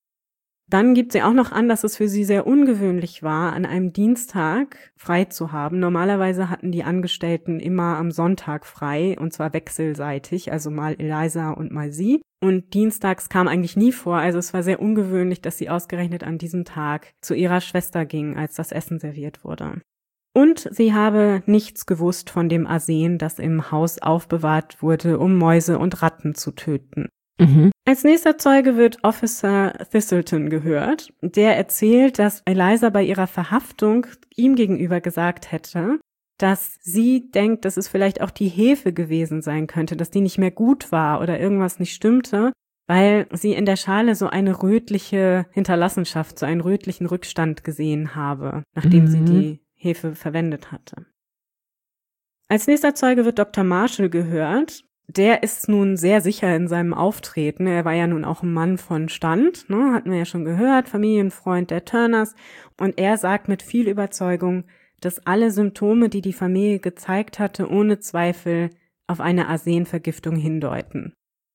Dann gibt sie auch noch an, dass es für sie sehr ungewöhnlich war, an einem Dienstag frei zu haben. Normalerweise hatten die Angestellten immer am Sonntag frei, und zwar wechselseitig, also mal Eliza und mal sie. Und dienstags kam eigentlich nie vor, also es war sehr ungewöhnlich, dass sie ausgerechnet an diesem Tag zu ihrer Schwester ging, als das Essen serviert wurde. Und sie habe nichts gewusst von dem Arsen, das im Haus aufbewahrt wurde, um Mäuse und Ratten zu töten. Mhm. Als nächster Zeuge wird Officer Thistleton gehört. Der erzählt, dass Eliza bei ihrer Verhaftung ihm gegenüber gesagt hätte, dass sie denkt, dass es vielleicht auch die Hefe gewesen sein könnte, dass die nicht mehr gut war oder irgendwas nicht stimmte, weil sie in der Schale so eine rötliche Hinterlassenschaft, so einen rötlichen Rückstand gesehen habe, nachdem Mhm. sie die Hefe verwendet hatte. Als nächster Zeuge wird Doktor Marshall gehört. Der ist nun sehr sicher in seinem Auftreten. Er war ja nun auch ein Mann von Stand, ne? Hatten wir ja schon gehört, Familienfreund der Turners. Und er sagt mit viel Überzeugung, dass alle Symptome, die die Familie gezeigt hatte, ohne Zweifel auf eine Arsenvergiftung hindeuten.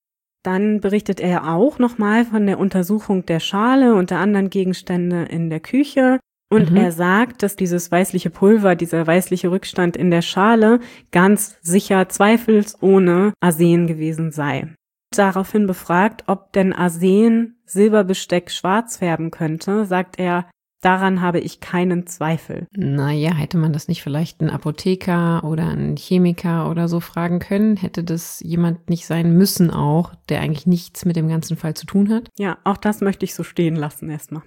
Dann berichtet er auch nochmal von der Untersuchung der Schale und der anderen Gegenstände in der Küche. Und mhm. er sagt, dass dieses weißliche Pulver, dieser weißliche Rückstand in der Schale ganz sicher zweifelsohne Arsen gewesen sei. Daraufhin befragt, ob denn Arsen Silberbesteck schwarz färben könnte, sagt er, daran habe ich keinen Zweifel. Naja, hätte man das nicht vielleicht einen Apotheker oder einen Chemiker oder so fragen können? Hätte das jemand nicht sein müssen auch, der eigentlich nichts mit dem ganzen Fall zu tun hat? Ja, auch das möchte ich so stehen lassen erstmal.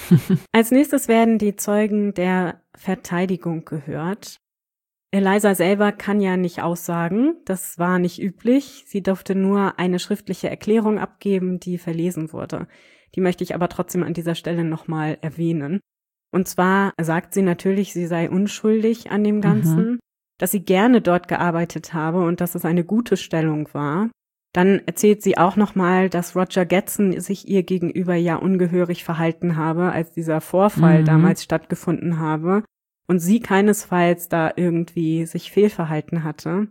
Als nächstes werden die Zeugen der Verteidigung gehört. Eliza selber kann ja nicht aussagen, das war nicht üblich. Sie durfte nur eine schriftliche Erklärung abgeben, die verlesen wurde. Die möchte ich aber trotzdem an dieser Stelle nochmal erwähnen. Und zwar sagt sie natürlich, sie sei unschuldig an dem Ganzen, mhm. dass sie gerne dort gearbeitet habe und dass es eine gute Stellung war. Dann erzählt sie auch nochmal, dass Roger Gedson sich ihr gegenüber ja ungehörig verhalten habe, als dieser Vorfall mhm. damals stattgefunden habe und sie keinesfalls da irgendwie sich fehlverhalten hatte.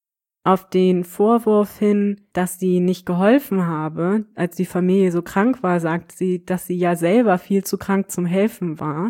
Auf den Vorwurf hin, dass sie nicht geholfen habe, als die Familie so krank war, sagt sie, dass sie ja selber viel zu krank zum Helfen war.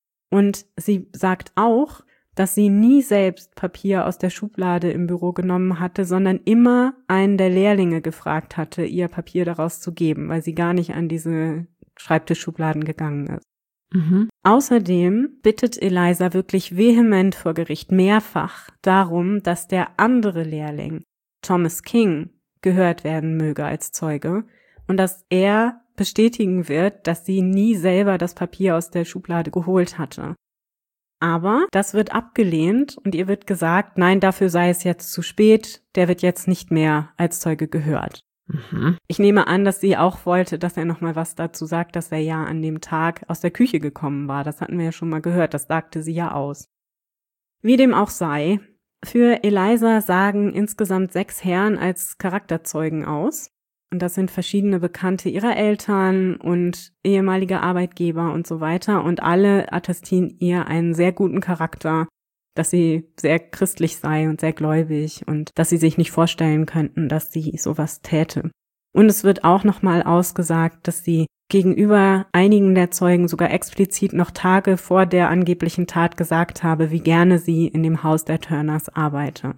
Und sie sagt auch, dass sie nie selbst Papier aus der Schublade im Büro genommen hatte, sondern immer einen der Lehrlinge gefragt hatte, ihr Papier daraus zu geben, weil sie gar nicht an diese Schreibtischschubladen gegangen ist. Mhm. Außerdem bittet Eliza wirklich vehement vor Gericht mehrfach darum, dass der andere Lehrling, Thomas King, gehört werden möge als Zeuge und dass er bestätigen wird, dass sie nie selber das Papier aus der Schublade geholt hatte. Aber das wird abgelehnt und ihr wird gesagt, nein, dafür sei es jetzt zu spät, der wird jetzt nicht mehr als Zeuge gehört. Mhm. Ich nehme an, dass sie auch wollte, dass er nochmal was dazu sagt, dass er ja an dem Tag aus der Küche gekommen war. Das hatten wir ja schon mal gehört, das sagte sie ja aus. Wie dem auch sei, für Eliza sagen insgesamt sechs Herren als Charakterzeugen aus. Und das sind verschiedene Bekannte ihrer Eltern und ehemalige Arbeitgeber und so weiter. Und alle attestieren ihr einen sehr guten Charakter, dass sie sehr christlich sei und sehr gläubig und dass sie sich nicht vorstellen könnten, dass sie sowas täte. Und es wird auch nochmal ausgesagt, dass sie gegenüber einigen der Zeugen sogar explizit noch Tage vor der angeblichen Tat gesagt habe, wie gerne sie in dem Haus der Turners arbeite.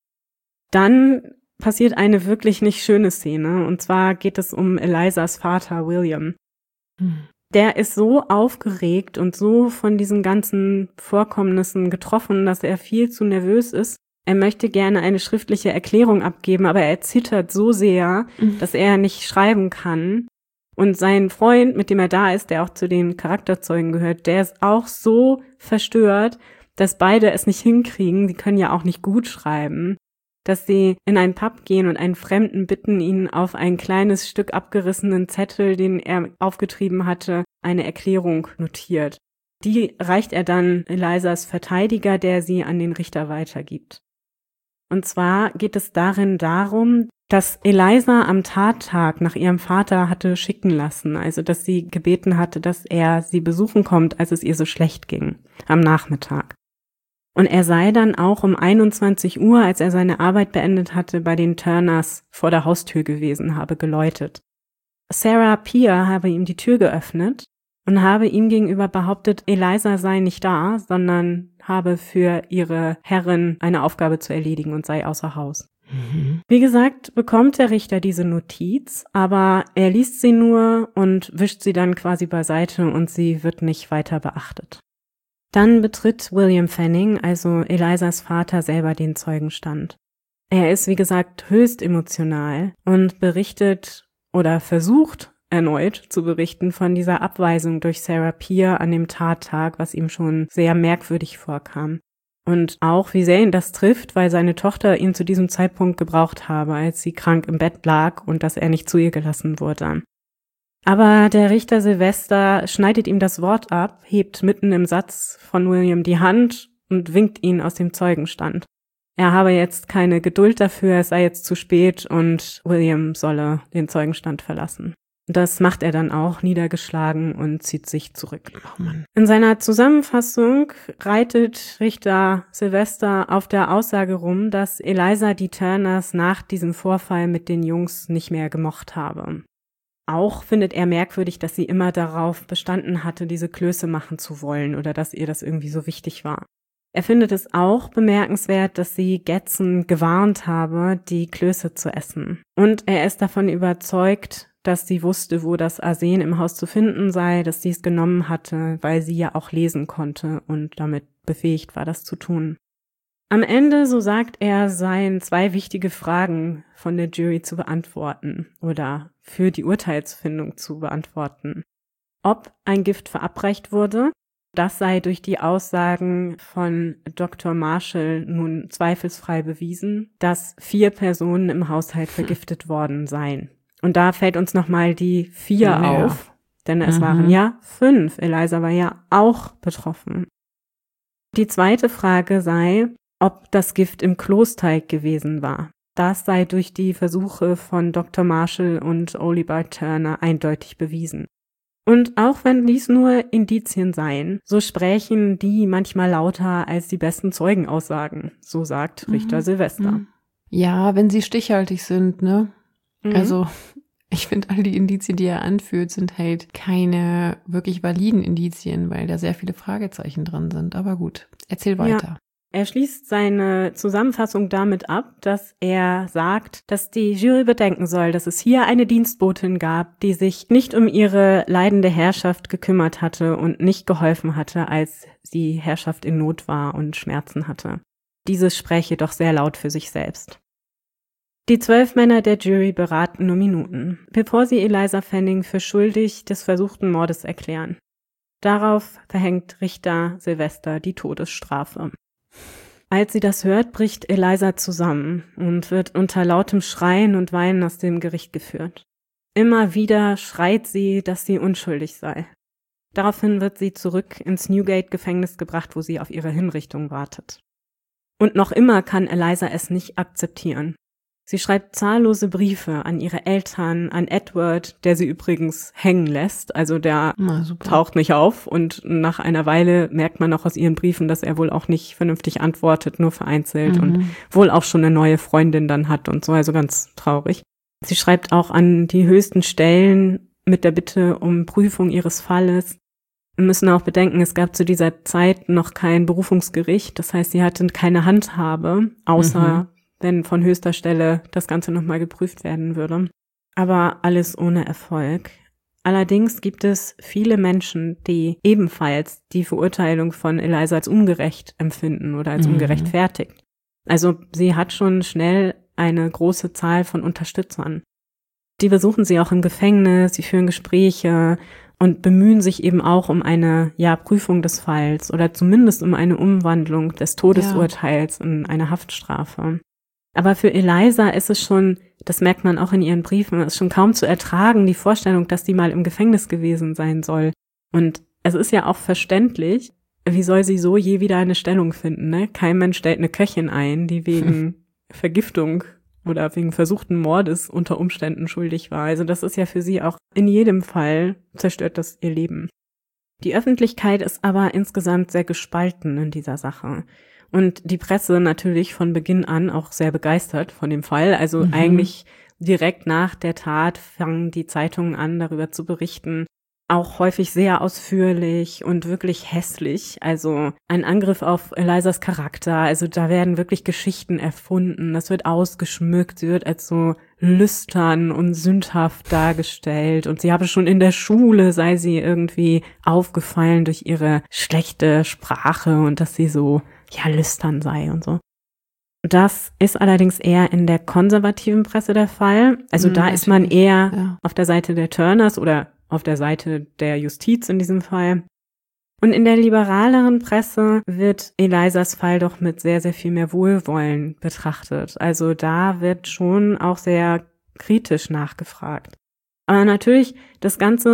Dann passiert eine wirklich nicht schöne Szene, und zwar geht es um Elizas Vater William. Hm. Der ist so aufgeregt und so von diesen ganzen Vorkommnissen getroffen, dass er viel zu nervös ist. Er möchte gerne eine schriftliche Erklärung abgeben, aber er zittert so sehr, mhm. dass er nicht schreiben kann. Und sein Freund, mit dem er da ist, der auch zu den Charakterzeugen gehört, der ist auch so verstört, dass beide es nicht hinkriegen. Sie können ja auch nicht gut schreiben. Dass sie in einen Pub gehen und einen Fremden bitten, ihnen auf ein kleines Stück abgerissenen Zettel, den er aufgetrieben hatte, eine Erklärung notiert. Die reicht er dann Elizas Verteidiger, der sie an den Richter weitergibt. Und zwar geht es darin darum, dass Eliza am Tattag nach ihrem Vater hatte schicken lassen, also dass sie gebeten hatte, dass er sie besuchen kommt, als es ihr so schlecht ging, am Nachmittag. Und er sei dann auch um einundzwanzig Uhr, als er seine Arbeit beendet hatte, bei den Turners vor der Haustür gewesen, habe geläutet. Sarah Peer habe ihm die Tür geöffnet und habe ihm gegenüber behauptet, Eliza sei nicht da, sondern habe für ihre Herrin eine Aufgabe zu erledigen und sei außer Haus. Mhm. Wie gesagt, bekommt der Richter diese Notiz, aber er liest sie nur und wischt sie dann quasi beiseite und sie wird nicht weiter beachtet. Dann betritt William Fanning, also Elizas Vater, selber den Zeugenstand. Er ist, wie gesagt, höchst emotional und berichtet oder versucht erneut zu berichten von dieser Abweisung durch Sarah Peer an dem Tattag, was ihm schon sehr merkwürdig vorkam. Und auch, wie sehr ihn das trifft, weil seine Tochter ihn zu diesem Zeitpunkt gebraucht habe, als sie krank im Bett lag und dass er nicht zu ihr gelassen wurde. Aber der Richter Sylvester schneidet ihm das Wort ab, hebt mitten im Satz von William die Hand und winkt ihn aus dem Zeugenstand. er habe jetzt keine Geduld dafür, es sei jetzt zu spät und William solle den Zeugenstand verlassen. Das macht er dann auch, niedergeschlagen, und zieht sich zurück. Oh Mann. In seiner Zusammenfassung reitet Richter Sylvester auf der Aussage rum, dass Eliza die Turners nach diesem Vorfall mit den Jungs nicht mehr gemocht habe. Auch findet er merkwürdig, dass sie immer darauf bestanden hatte, diese Klöße machen zu wollen oder dass ihr das irgendwie so wichtig war. Er findet es auch bemerkenswert, dass sie Gedson gewarnt habe, die Klöße zu essen. Und er ist davon überzeugt, dass sie wusste, wo das Arsen im Haus zu finden sei, dass sie es genommen hatte, weil sie ja auch lesen konnte und damit befähigt war, das zu tun. Am Ende, so sagt er, seien zwei wichtige Fragen von der Jury zu beantworten oder für die Urteilsfindung zu beantworten. Ob ein Gift verabreicht wurde, das sei durch die Aussagen von Doktor Marshall nun zweifelsfrei bewiesen, dass vier Personen im Haushalt vergiftet worden seien. Und da fällt uns nochmal die vier Ja. auf, denn es Mhm. waren ja fünf. Eliza war ja auch betroffen. Die zweite Frage sei, ob das Gift im Klosteig gewesen war. Das sei durch die Versuche von Doktor Marshall und Olibard Turner eindeutig bewiesen. Und auch wenn dies nur Indizien seien, so sprechen die manchmal lauter als die besten Zeugenaussagen, so sagt Richter Mhm. Sylvester. Mhm. Ja, wenn sie stichhaltig sind, ne? Mhm. Also, ich finde, all die Indizien, die er anführt, sind halt keine wirklich validen Indizien, weil da sehr viele Fragezeichen dran sind. Aber gut, erzähl weiter. Er schließt seine Zusammenfassung damit ab, dass er sagt, dass die Jury bedenken soll, dass es hier eine Dienstbotin gab, die sich nicht um ihre leidende Herrschaft gekümmert hatte und nicht geholfen hatte, als die Herrschaft in Not war und Schmerzen hatte. Dieses spräche doch sehr laut für sich selbst. Die zwölf Männer der Jury beraten nur Minuten, bevor sie Eliza Fanning für schuldig des versuchten Mordes erklären. Darauf verhängt Richter Sylvester die Todesstrafe. Als sie das hört, bricht Eliza zusammen und wird unter lautem Schreien und Weinen aus dem Gericht geführt. Immer wieder schreit sie, dass sie unschuldig sei. Daraufhin wird sie zurück ins Newgate-Gefängnis gebracht, wo sie auf ihre Hinrichtung wartet. Und noch immer kann Eliza es nicht akzeptieren. Sie schreibt zahllose Briefe an ihre Eltern, an Edward, der sie übrigens hängen lässt. Also der Na, super. taucht nicht auf und nach einer Weile merkt man auch aus ihren Briefen, dass er wohl auch nicht vernünftig antwortet, nur vereinzelt Mhm. und wohl auch schon eine neue Freundin dann hat und so, also ganz traurig. Sie schreibt auch an die höchsten Stellen mit der Bitte um Prüfung ihres Falles. Wir müssen auch bedenken, es gab zu dieser Zeit noch kein Berufungsgericht, das heißt, sie hatte keine Handhabe, außer Mhm. wenn von höchster Stelle das Ganze nochmal geprüft werden würde. Aber alles ohne Erfolg. Allerdings gibt es viele Menschen, die ebenfalls die Verurteilung von Eliza als ungerecht empfinden oder als Mhm. ungerechtfertigt. Also sie hat schon schnell eine große Zahl von Unterstützern. Die besuchen sie auch im Gefängnis, sie führen Gespräche und bemühen sich eben auch um eine ja, Prüfung des Falls oder zumindest um eine Umwandlung des Todesurteils in eine Haftstrafe. Aber für Eliza ist es schon, das merkt man auch in ihren Briefen, ist schon kaum zu ertragen, die Vorstellung, dass die mal im Gefängnis gewesen sein soll. Und es ist ja auch verständlich, wie soll sie so je wieder eine Stellung finden, ne? Kein Mensch stellt eine Köchin ein, die wegen Vergiftung oder wegen versuchten Mordes unter Umständen schuldig war. Also das ist ja für sie auch in jedem Fall zerstört das ihr Leben. Die Öffentlichkeit ist aber insgesamt sehr gespalten in dieser Sache. Und die Presse natürlich von Beginn an auch sehr begeistert von dem Fall. Also Mhm. eigentlich direkt nach der Tat fangen die Zeitungen an, darüber zu berichten. Auch häufig sehr ausführlich und wirklich hässlich. Also ein Angriff auf Elizas Charakter. Also da werden wirklich Geschichten erfunden. Das wird ausgeschmückt. Sie wird als so lüstern und sündhaft dargestellt. Und sie habe schon in der Schule, sei sie irgendwie aufgefallen durch ihre schlechte Sprache und dass sie so ja, lüstern sei und so. Das ist allerdings eher in der konservativen Presse der Fall. Also Mhm, da ist man natürlich. eher Ja. auf der Seite der Turners oder auf der Seite der Justiz in diesem Fall. Und in der liberaleren Presse wird Elizas Fall doch mit sehr, sehr viel mehr Wohlwollen betrachtet. Also da wird schon auch sehr kritisch nachgefragt. Aber natürlich, das Ganze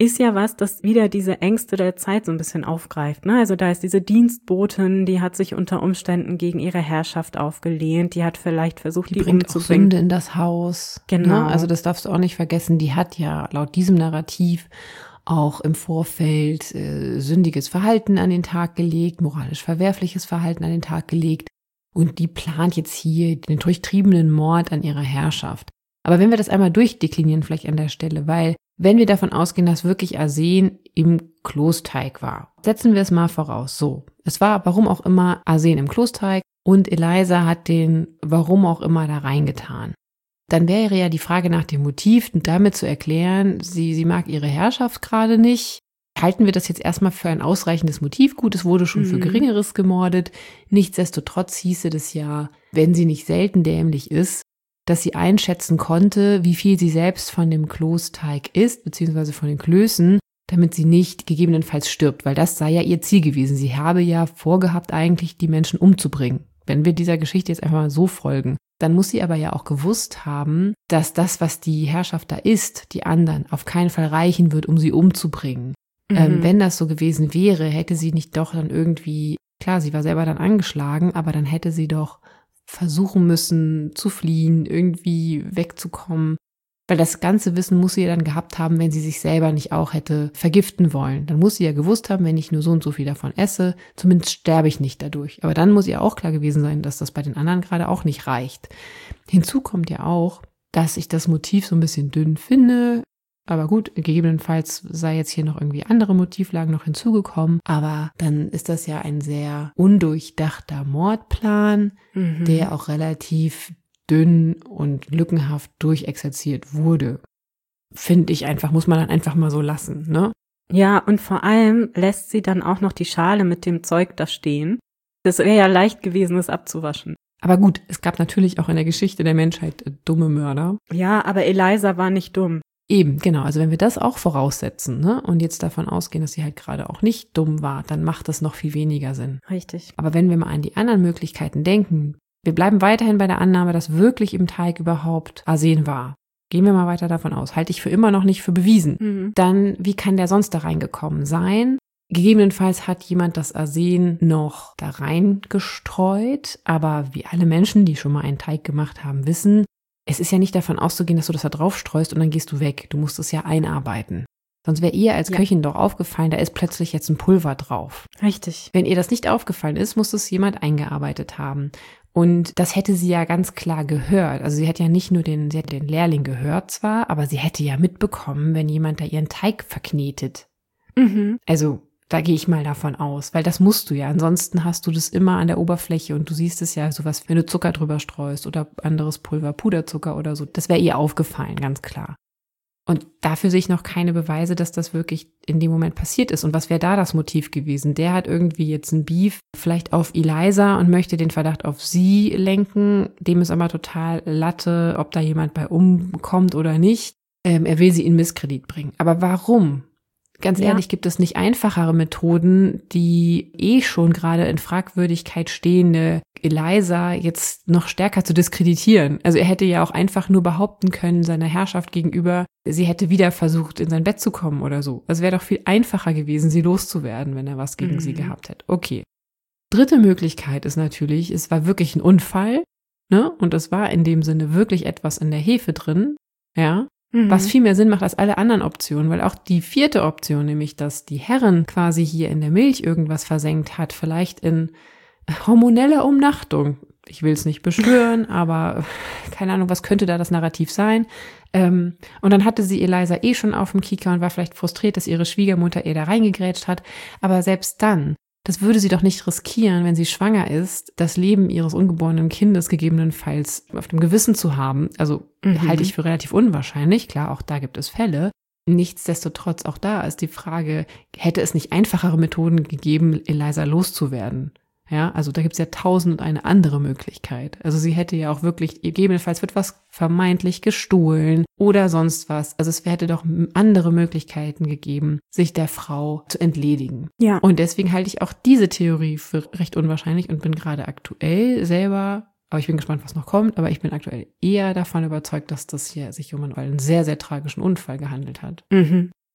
ist ja was, das wieder diese Ängste der Zeit so ein bisschen aufgreift, ne? Also da ist diese Dienstbotin, die hat sich unter Umständen gegen ihre Herrschaft aufgelehnt, die hat vielleicht versucht, die, die bringt auch umzubringen. Sünde in das Haus. Genau. Ne? Also das darfst du auch nicht vergessen, die hat ja laut diesem Narrativ auch im Vorfeld äh, sündiges Verhalten an den Tag gelegt, moralisch verwerfliches Verhalten an den Tag gelegt und die plant jetzt hier den durchtriebenen Mord an ihrer Herrschaft. Aber wenn wir das einmal durchdeklinieren, vielleicht an der Stelle, weil wenn wir davon ausgehen, dass wirklich Arsen im Klosteig war, setzen wir es mal voraus. So, es war warum auch immer Arsen im Klosteig und Eliza hat den warum auch immer da reingetan. Dann wäre ja die Frage nach dem Motiv und damit zu erklären, sie, sie mag ihre Herrschaft gerade nicht. Halten wir das jetzt erstmal für ein ausreichendes Motiv? Gut, es wurde schon mhm. für Geringeres gemordet. Nichtsdestotrotz hieße das ja, wenn sie nicht selten dämlich ist, dass sie einschätzen konnte, wie viel sie selbst von dem Klosteig isst, beziehungsweise von den Klößen, damit sie nicht gegebenenfalls stirbt, weil das sei ja ihr Ziel gewesen. Sie habe ja vorgehabt, eigentlich die Menschen umzubringen. Wenn wir dieser Geschichte jetzt einfach mal so folgen, dann muss sie aber ja auch gewusst haben, dass das, was die Herrschaft da isst, die anderen, auf keinen Fall reichen wird, um sie umzubringen. Mhm. Ähm, wenn das so gewesen wäre, hätte sie nicht doch dann irgendwie, klar, sie war selber dann angeschlagen, aber dann hätte sie doch versuchen müssen zu fliehen, irgendwie wegzukommen. Weil das ganze Wissen muss sie ja dann gehabt haben, wenn sie sich selber nicht auch hätte vergiften wollen. Dann muss sie ja gewusst haben, wenn ich nur so und so viel davon esse, zumindest sterbe ich nicht dadurch. Aber dann muss ihr auch klar gewesen sein, dass das bei den anderen gerade auch nicht reicht. Hinzu kommt ja auch, dass ich das Motiv so ein bisschen dünn finde. Aber gut, gegebenenfalls sei jetzt hier noch irgendwie andere Motivlagen noch hinzugekommen. Aber dann ist das ja ein sehr undurchdachter Mordplan, mhm. der auch relativ dünn und lückenhaft durchexerziert wurde. Finde ich einfach, muss man dann einfach mal so lassen, ne? Ja, und vor allem lässt sie dann auch noch die Schale mit dem Zeug da stehen. Das wäre ja leicht gewesen, das abzuwaschen. Aber gut, es gab natürlich auch in der Geschichte der Menschheit äh, dumme Mörder. Ja, aber Eliza war nicht dumm. Eben, genau. Also wenn wir das auch voraussetzen, ne, und jetzt davon ausgehen, dass sie halt gerade auch nicht dumm war, dann macht das noch viel weniger Sinn. Richtig. Aber wenn wir mal an die anderen Möglichkeiten denken, wir bleiben weiterhin bei der Annahme, dass wirklich im Teig überhaupt Arsen war. Gehen wir mal weiter davon aus. Halte ich für immer noch nicht für bewiesen. Mhm. Dann, wie kann der sonst da reingekommen sein? Gegebenenfalls hat jemand das Arsen noch da reingestreut, aber wie alle Menschen, die schon mal einen Teig gemacht haben, wissen, es ist ja nicht davon auszugehen, dass du das da drauf streust und dann gehst du weg. Du musst es ja einarbeiten. Sonst wäre ihr als ja. Köchin doch aufgefallen, da ist plötzlich jetzt ein Pulver drauf. Richtig. Wenn ihr das nicht aufgefallen ist, muss es jemand eingearbeitet haben. Und das hätte sie ja ganz klar gehört. Also sie hat ja nicht nur den, sie hat den Lehrling gehört zwar, aber sie hätte ja mitbekommen, wenn jemand da ihren Teig verknetet. Mhm. Also da gehe ich mal davon aus, weil das musst du ja. Ansonsten hast du das immer an der Oberfläche und du siehst es ja sowas, wenn du Zucker drüber streust oder anderes Pulver, Puderzucker oder so. Das wäre ihr aufgefallen, ganz klar. Und dafür sehe ich noch keine Beweise, dass das wirklich in dem Moment passiert ist. Und was wäre da das Motiv gewesen? Der hat irgendwie jetzt ein Beef, vielleicht auf Eliza und möchte den Verdacht auf sie lenken. Dem ist aber total Latte, ob da jemand bei umkommt oder nicht. Ähm, er will sie in Misskredit bringen. Aber warum? Ganz ja. ehrlich, gibt es nicht einfachere Methoden, die eh schon gerade in Fragwürdigkeit stehende Eliza jetzt noch stärker zu diskreditieren? Also er hätte ja auch einfach nur behaupten können, seiner Herrschaft gegenüber, sie hätte wieder versucht, in sein Bett zu kommen oder so. Es wäre doch viel einfacher gewesen, sie loszuwerden, wenn er was gegen mhm. sie gehabt hätte. Okay. Dritte Möglichkeit ist natürlich, es war wirklich ein Unfall, ne? Und es war in dem Sinne wirklich etwas in der Hefe drin, ja. Was viel mehr Sinn macht als alle anderen Optionen, weil auch die vierte Option, nämlich dass die Herrin quasi hier in der Milch irgendwas versenkt hat, vielleicht in hormoneller Umnachtung. Ich will es nicht beschwören, aber keine Ahnung, was könnte da das Narrativ sein? Ähm, und dann hatte sie Eliza eh schon auf dem Kieker und war vielleicht frustriert, dass ihre Schwiegermutter ihr da reingegrätscht hat. Aber selbst dann, das würde sie doch nicht riskieren, wenn sie schwanger ist, das Leben ihres ungeborenen Kindes gegebenenfalls auf dem Gewissen zu haben. Also mhm. halte ich für relativ unwahrscheinlich. Klar, auch da gibt es Fälle. Nichtsdestotrotz, auch da ist die Frage, hätte es nicht einfachere Methoden gegeben, Eliza loszuwerden? Ja, also da gibt es ja tausend und eine andere Möglichkeit. Also sie hätte ja auch wirklich, gegebenenfalls wird was vermeintlich gestohlen oder sonst was. Also es hätte doch andere Möglichkeiten gegeben, sich der Frau zu entledigen. Ja. Und deswegen halte ich auch diese Theorie für recht unwahrscheinlich und bin gerade aktuell selber, aber ich bin gespannt, was noch kommt, aber ich bin aktuell eher davon überzeugt, dass das hier sich um einen sehr, sehr tragischen Unfall gehandelt hat. Mhm.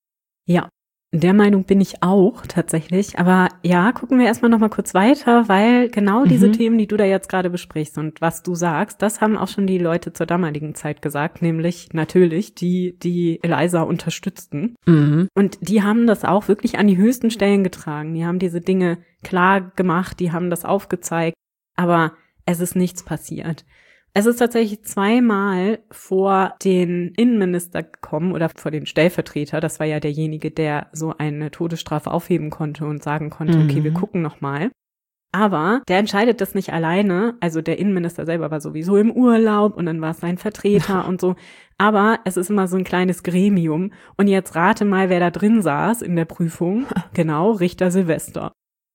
Ja, der Meinung bin ich auch tatsächlich. Aber ja, gucken wir erstmal noch mal kurz weiter, weil genau diese Mhm. Themen, die du da jetzt gerade besprichst und was du sagst, das haben auch schon die Leute zur damaligen Zeit gesagt, nämlich natürlich die, die Eliza unterstützten. Mhm. Und die haben das auch wirklich an die höchsten Stellen getragen. Die haben diese Dinge klar gemacht, die haben das aufgezeigt, aber es ist nichts passiert. Es ist tatsächlich zweimal vor den Innenminister gekommen oder vor den Stellvertreter. Das war ja derjenige, der so eine Todesstrafe aufheben konnte und sagen konnte, Mhm. okay, wir gucken noch mal. Aber der entscheidet das nicht alleine. Also der Innenminister selber war sowieso im Urlaub und dann war es sein Vertreter und so. Aber es ist immer so ein kleines Gremium. Und jetzt rate mal, wer da drin saß in der Prüfung. Genau, Richter Silvester.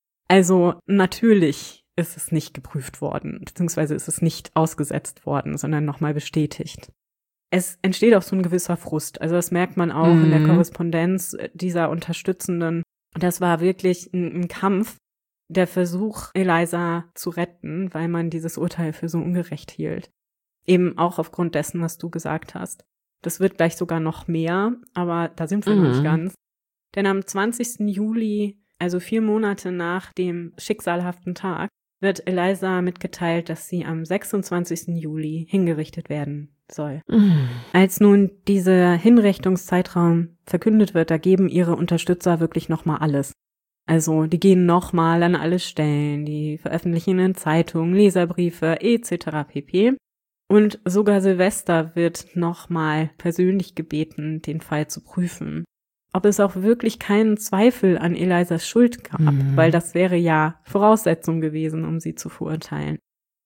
Also natürlich ist es nicht geprüft worden, beziehungsweise ist es nicht ausgesetzt worden, sondern nochmal bestätigt. Es entsteht auch so ein gewisser Frust. Also das merkt man auch Mhm. in der Korrespondenz dieser Unterstützenden. Das war wirklich ein, ein Kampf, der Versuch, Eliza zu retten, weil man dieses Urteil für so ungerecht hielt. Eben auch aufgrund dessen, was du gesagt hast. Das wird gleich sogar noch mehr, aber da sind wir Mhm. noch nicht ganz. Denn am zwanzigsten Juli, also vier Monate nach dem schicksalhaften Tag, wird Eliza mitgeteilt, dass sie am sechsundzwanzigsten Juli hingerichtet werden soll. Mhm. Als nun dieser Hinrichtungszeitraum verkündet wird, da geben ihre Unterstützer wirklich nochmal alles. Also die gehen nochmal an alle Stellen, die veröffentlichen in Zeitungen, Leserbriefe et cetera pp. Und sogar Silvester wird nochmal persönlich gebeten, den Fall zu prüfen. Ob es auch wirklich keinen Zweifel an Elizas Schuld gab, Mhm. weil das wäre ja Voraussetzung gewesen, um sie zu verurteilen.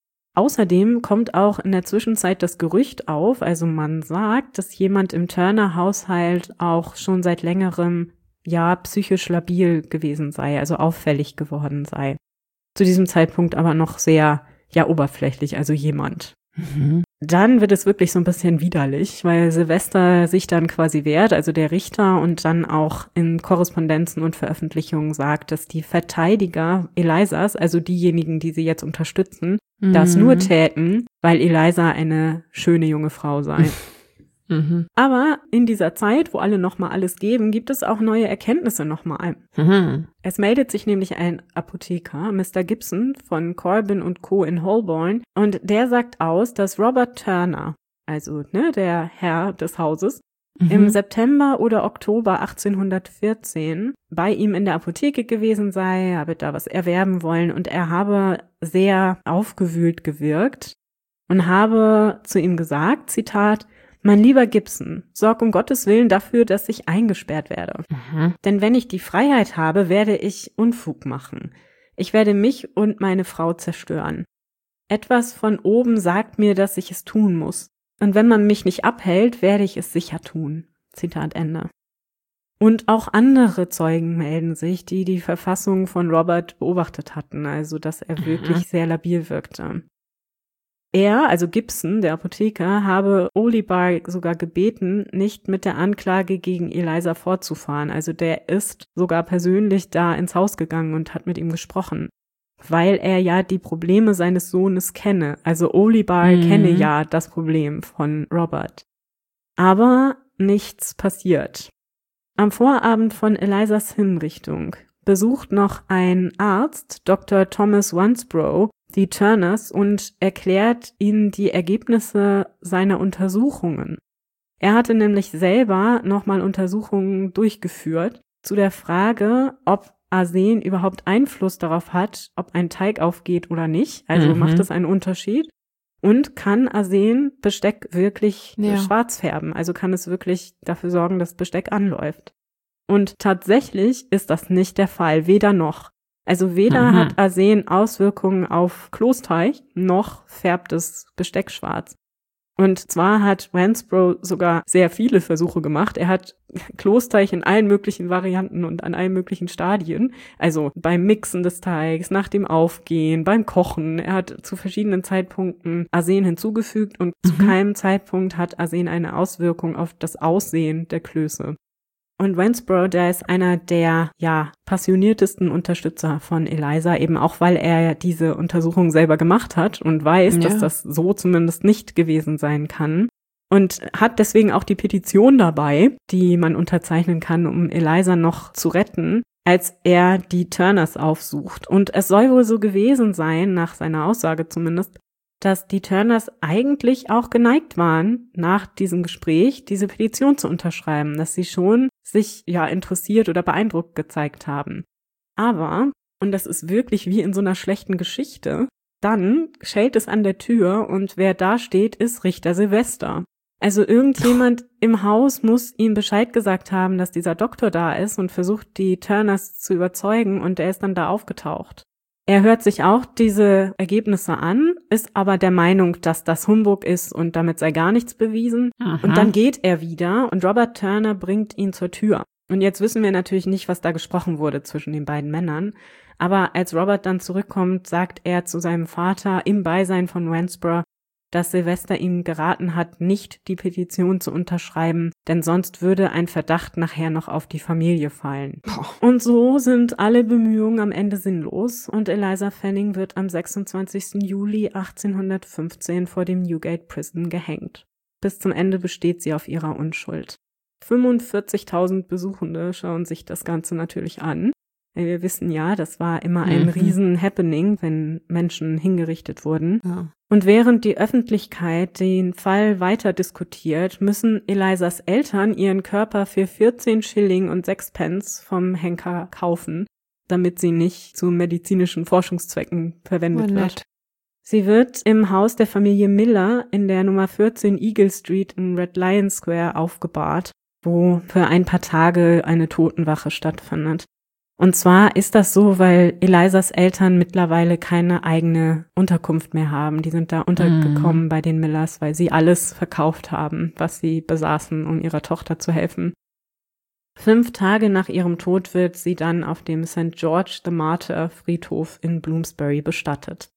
Außerdem kommt auch in der Zwischenzeit das Gerücht auf, also man sagt, dass jemand im Turner-Haushalt auch schon seit längerem ja psychisch labil gewesen sei, also auffällig geworden sei. Zu diesem Zeitpunkt aber noch sehr ja oberflächlich, also jemand. Mhm. Dann wird es wirklich so ein bisschen widerlich, weil Silvester sich dann quasi wehrt, also der Richter, und dann auch in Korrespondenzen und Veröffentlichungen sagt, dass die Verteidiger Elizas, also diejenigen, die sie jetzt unterstützen, Mhm. das nur täten, weil Eliza eine schöne junge Frau sei. Mhm. Aber in dieser Zeit, wo alle nochmal alles geben, gibt es auch neue Erkenntnisse nochmal. Mhm. Es meldet sich nämlich ein Apotheker, Mister Gibson von Corbin und Co. in Holborn, und der sagt aus, dass Robert Turner, also ne, der Herr des Hauses, Mhm. im September oder Oktober achtzehnhundertvierzehn bei ihm in der Apotheke gewesen sei, habe da was erwerben wollen und er habe sehr aufgewühlt gewirkt und habe zu ihm gesagt, Zitat, mein lieber Gibson, sorg um Gottes Willen dafür, dass ich eingesperrt werde. Mhm. Denn wenn ich die Freiheit habe, werde ich Unfug machen. Ich werde mich und meine Frau zerstören. Etwas von oben sagt mir, dass ich es tun muss. Und wenn man mich nicht abhält, werde ich es sicher tun. Zitat Ende. Und auch andere Zeugen melden sich, die die Verfassung von Robert beobachtet hatten, also dass er wirklich sehr labil wirkte. Er, also Gibson, der Apotheker, habe Olibar sogar gebeten, nicht mit der Anklage gegen Eliza fortzufahren. Also der ist sogar persönlich da ins Haus gegangen und hat mit ihm gesprochen, weil er ja die Probleme seines Sohnes kenne. Also Olibar Mhm. kenne ja das Problem von Robert. Aber nichts passiert. Am Vorabend von Elizas Hinrichtung besucht noch ein Arzt, Doktor Thomas Wansbrough, die Turners und erklärt ihnen die Ergebnisse seiner Untersuchungen. Er hatte nämlich selber nochmal Untersuchungen durchgeführt zu der Frage, ob Arsen überhaupt Einfluss darauf hat, ob ein Teig aufgeht oder nicht. Also Mhm. macht es einen Unterschied. Und kann Arsen Besteck wirklich Ja. schwarz färben? Also kann es wirklich dafür sorgen, dass Besteck anläuft? Und tatsächlich ist das nicht der Fall, weder noch. Also weder Mhm. hat Arsen Auswirkungen auf Kloßteig, noch färbt es Besteck schwarz. Und zwar hat Wansbrough sogar sehr viele Versuche gemacht. Er hat Kloßteig in allen möglichen Varianten und an allen möglichen Stadien, also beim Mixen des Teigs, nach dem Aufgehen, beim Kochen. Er hat zu verschiedenen Zeitpunkten Arsen hinzugefügt und Mhm. zu keinem Zeitpunkt hat Arsen eine Auswirkung auf das Aussehen der Klöße. Und Wansbrough, der ist einer der, ja, passioniertesten Unterstützer von Eliza, eben auch, weil er diese Untersuchung selber gemacht hat und weiß, Ja. dass das so zumindest nicht gewesen sein kann. und hat deswegen auch die Petition dabei, die man unterzeichnen kann, um Eliza noch zu retten, als er die Turners aufsucht. Und es soll wohl so gewesen sein, nach seiner Aussage zumindest, dass die Turners eigentlich auch geneigt waren, nach diesem Gespräch diese Petition zu unterschreiben, dass sie schon sich ja interessiert oder beeindruckt gezeigt haben. Aber, und das ist wirklich wie in so einer schlechten Geschichte, dann schellt es an der Tür und wer da steht, ist Richter Sylvester. Also irgendjemand im Haus muss ihm Bescheid gesagt haben, dass dieser Doktor da ist und versucht, die Turners zu überzeugen, und er ist dann da aufgetaucht. Er hört sich auch diese Ergebnisse an, ist aber der Meinung, dass das Humbug ist und damit sei gar nichts bewiesen. Aha. Und dann geht er wieder und Robert Turner bringt ihn zur Tür. Und jetzt wissen wir natürlich nicht, was da gesprochen wurde zwischen den beiden Männern. Aber als Robert dann zurückkommt, sagt er zu seinem Vater im Beisein von Ransborough, dass Sylvester ihm geraten hat, nicht die Petition zu unterschreiben, denn sonst würde ein Verdacht nachher noch auf die Familie fallen. Und so sind alle Bemühungen am Ende sinnlos und Eliza Fanning wird am sechsundzwanzigsten Juli achtzehnhundertfünfzehn vor dem Newgate Prison gehängt. Bis zum Ende besteht sie auf ihrer Unschuld. fünfundvierzigtausend Besuchende schauen sich das Ganze natürlich an. Wir wissen ja, das war immer ein mhm. riesen Happening, wenn Menschen hingerichtet wurden. Ja. Und während die Öffentlichkeit den Fall weiter diskutiert, müssen Elizas Eltern ihren Körper für vierzehn Schilling und sechs Pence vom Henker kaufen, damit sie nicht zu medizinischen Forschungszwecken verwendet oh, wird. Sie wird im Haus der Familie Miller in der Nummer vierzehn Eagle Street in Red Lion Square aufgebahrt, wo für ein paar Tage eine Totenwache stattfindet. Und zwar ist das so, weil Elizas Eltern mittlerweile keine eigene Unterkunft mehr haben. Die sind da untergekommen mm. bei den Millers, weil sie alles verkauft haben, was sie besaßen, um ihrer Tochter zu helfen. Fünf Tage nach ihrem Tod wird sie dann auf dem Saint George the Martyr Friedhof in Bloomsbury bestattet.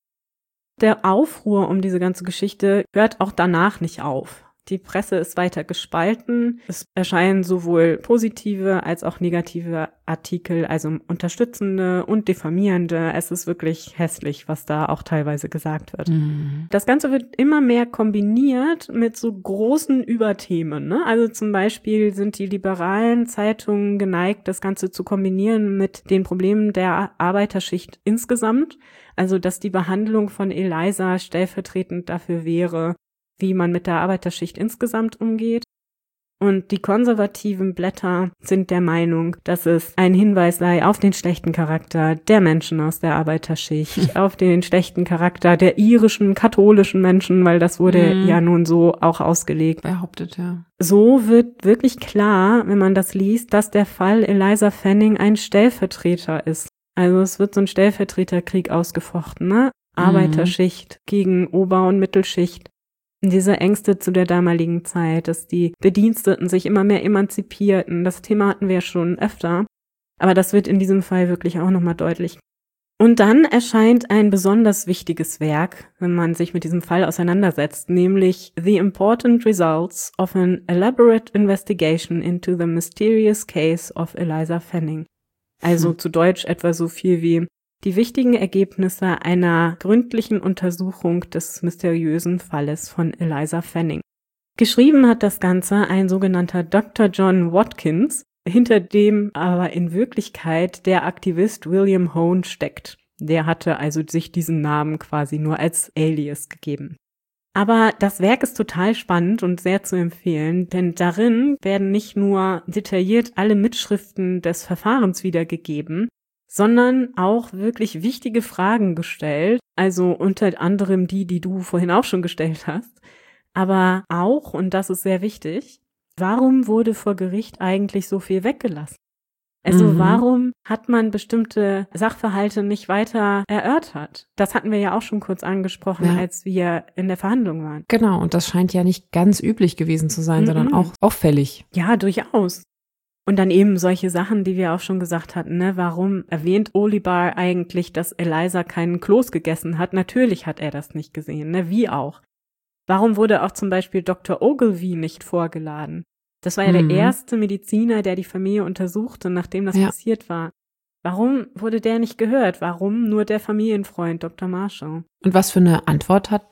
Der Aufruhr um diese ganze Geschichte hört auch danach nicht auf. Die Presse ist weiter gespalten. Es erscheinen sowohl positive als auch negative Artikel, also unterstützende und diffamierende. Es ist wirklich hässlich, was da auch teilweise gesagt wird. Mhm. Das Ganze wird immer mehr kombiniert mit so großen Überthemen, ne? Also zum Beispiel sind die liberalen Zeitungen geneigt, das Ganze zu kombinieren mit den Problemen der Arbeiterschicht insgesamt. Also dass die Behandlung von Eliza stellvertretend dafür wäre, wie man mit der Arbeiterschicht insgesamt umgeht. Und die konservativen Blätter sind der Meinung, dass es ein Hinweis sei auf den schlechten Charakter der Menschen aus der Arbeiterschicht, auf den schlechten Charakter der irischen, katholischen Menschen, weil das wurde mhm. ja nun so auch ausgelegt. Behauptet, ja. So wird wirklich klar, wenn man das liest, dass der Fall Eliza Fanning ein Stellvertreter ist. Also es wird so ein Stellvertreterkrieg ausgefochten, ne? Mhm. Arbeiterschicht gegen Ober- und Mittelschicht. Diese Ängste zu der damaligen Zeit, dass die Bediensteten sich immer mehr emanzipierten, das Thema hatten wir ja schon öfter, aber das wird in diesem Fall wirklich auch nochmal deutlich. Und dann erscheint ein besonders wichtiges Werk, wenn man sich mit diesem Fall auseinandersetzt, nämlich The Important Results of an Elaborate Investigation into the Mysterious Case of Eliza Fanning. Also hm. zu Deutsch etwa so viel wie die wichtigen Ergebnisse einer gründlichen Untersuchung des mysteriösen Falles von Eliza Fanning. Geschrieben hat das Ganze ein sogenannter Doktor John Watkins, hinter dem aber in Wirklichkeit der Aktivist William Hone steckt. Der hatte also sich diesen Namen quasi nur als Alias gegeben. Aber das Werk ist total spannend und sehr zu empfehlen, denn darin werden nicht nur detailliert alle Mitschriften des Verfahrens wiedergegeben, sondern auch wirklich wichtige Fragen gestellt, also unter anderem die, die du vorhin auch schon gestellt hast, aber auch, und das ist sehr wichtig, warum wurde vor Gericht eigentlich so viel weggelassen? Also mhm. warum hat man bestimmte Sachverhalte nicht weiter erörtert? Das hatten wir ja auch schon kurz angesprochen, ja. als wir in der Verhandlung waren. Genau, und das scheint ja nicht ganz üblich gewesen zu sein, mhm. sondern auch auffällig. Ja, durchaus. Und dann eben solche Sachen, die wir auch schon gesagt hatten, ne? Warum erwähnt Olibar eigentlich, dass Eliza keinen Kloß gegessen hat? Natürlich hat er das nicht gesehen, ne? Wie auch. Warum wurde auch zum Beispiel Doktor Ogilvy nicht vorgeladen? Das war ja mhm. der erste Mediziner, der die Familie untersuchte, nachdem das ja. passiert war. Warum wurde der nicht gehört? Warum nur der Familienfreund Doktor Marshall? Und was für eine Antwort hat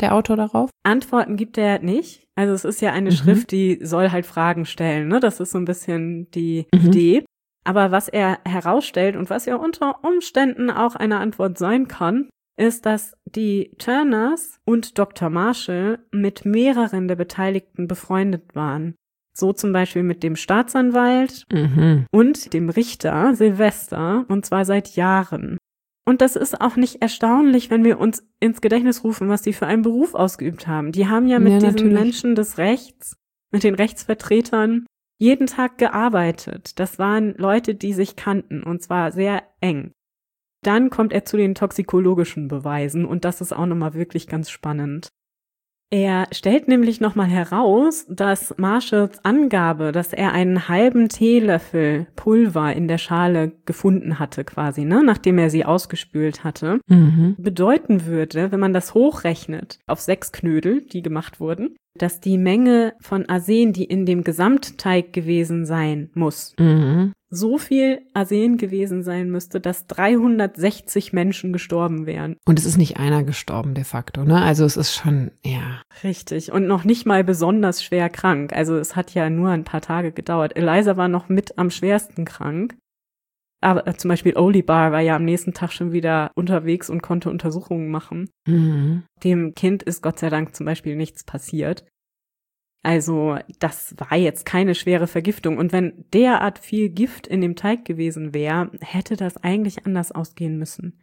der Autor darauf? Antworten gibt er nicht. Also es ist ja eine mhm. Schrift, die soll halt Fragen stellen, ne? Das ist so ein bisschen die mhm. Idee. Aber was er herausstellt und was ja unter Umständen auch eine Antwort sein kann, ist, dass die Turners und Doktor Marshall mit mehreren der Beteiligten befreundet waren. So zum Beispiel mit dem Staatsanwalt mhm. und dem Richter Sylvester, und zwar seit Jahren. Und das ist auch nicht erstaunlich, wenn wir uns ins Gedächtnis rufen, was die für einen Beruf ausgeübt haben. Die haben ja mit ja, diesen natürlich. Menschen des Rechts, mit den Rechtsvertretern, jeden Tag gearbeitet. Das waren Leute, die sich kannten, und zwar sehr eng. Dann kommt er zu den toxikologischen Beweisen, und das ist auch nochmal wirklich ganz spannend. Er stellt nämlich nochmal heraus, dass Marshalls Angabe, dass er einen halben Teelöffel Pulver in der Schale gefunden hatte quasi, ne, nachdem er sie ausgespült hatte, mhm. bedeuten würde, wenn man das hochrechnet auf sechs Knödel, die gemacht wurden, dass die Menge von Arsen, die in dem Gesamtteig gewesen sein muss, mhm. so viel Arsen gewesen sein müsste, dass dreihundertsechzig Menschen gestorben wären. Und es ist nicht einer gestorben de facto, ne? Also es ist schon, ja. Richtig. Und noch nicht mal besonders schwer krank. Also es hat ja nur ein paar Tage gedauert. Eliza war noch mit am schwersten krank. Aber äh, zum Beispiel Olibar war ja am nächsten Tag schon wieder unterwegs und konnte Untersuchungen machen. Mhm. Dem Kind ist Gott sei Dank zum Beispiel nichts passiert. Also das war jetzt keine schwere Vergiftung. Und wenn derart viel Gift in dem Teig gewesen wäre, hätte das eigentlich anders ausgehen müssen.